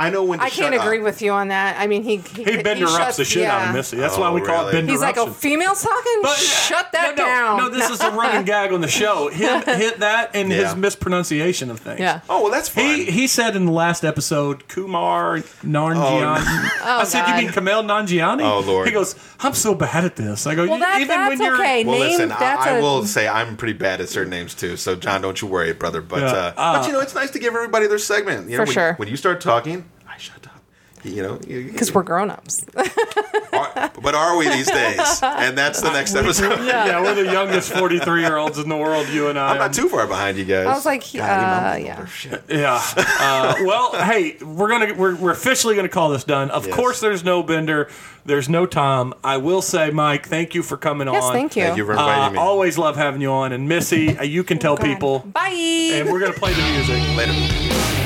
I know when to I can't shut agree up. with you on that. I mean, he he, He bender ups shuts- the shit out yeah. of Missy. That's Oh, why we call it really? bender He's like, oh, upson. females talking? But, uh, Shut that no, no, down. No, this is a running gag on the show. Him hit that and Yeah. his mispronunciation of things. Yeah. Oh, well, that's fine. He he said in the last episode, Kumar Nanjiani. I said, you God. mean Kamel Nanjiani? Oh, Lord. He goes, I'm so bad at this. I go, Well, that, even that's when you're okay. well, Name, listen, that's I, I a- will say I'm pretty bad at certain names too. So, John, don't you worry, brother. But Yeah. uh, but you know, it's nice to give everybody their segment. You know, For when, sure. when you start talking, I shut up. You know, Because we're grown-ups. are, but are we these days? And that's the next episode. yeah, we're the youngest forty-three year olds in the world. You and I. I'm not too far behind you guys. I was like, God, you uh, know, yeah. shit. Yeah. Uh, well, hey, we're gonna we're, we're officially gonna call this done. Of Yes. course, there's no Bender, there's no Tom. I will say, Mike, thank you for coming Yes, on. thank you. Thank you for Uh, inviting me. always love having you on. And Missy, uh, you can tell God. people. Bye. And we're gonna play the music. Later.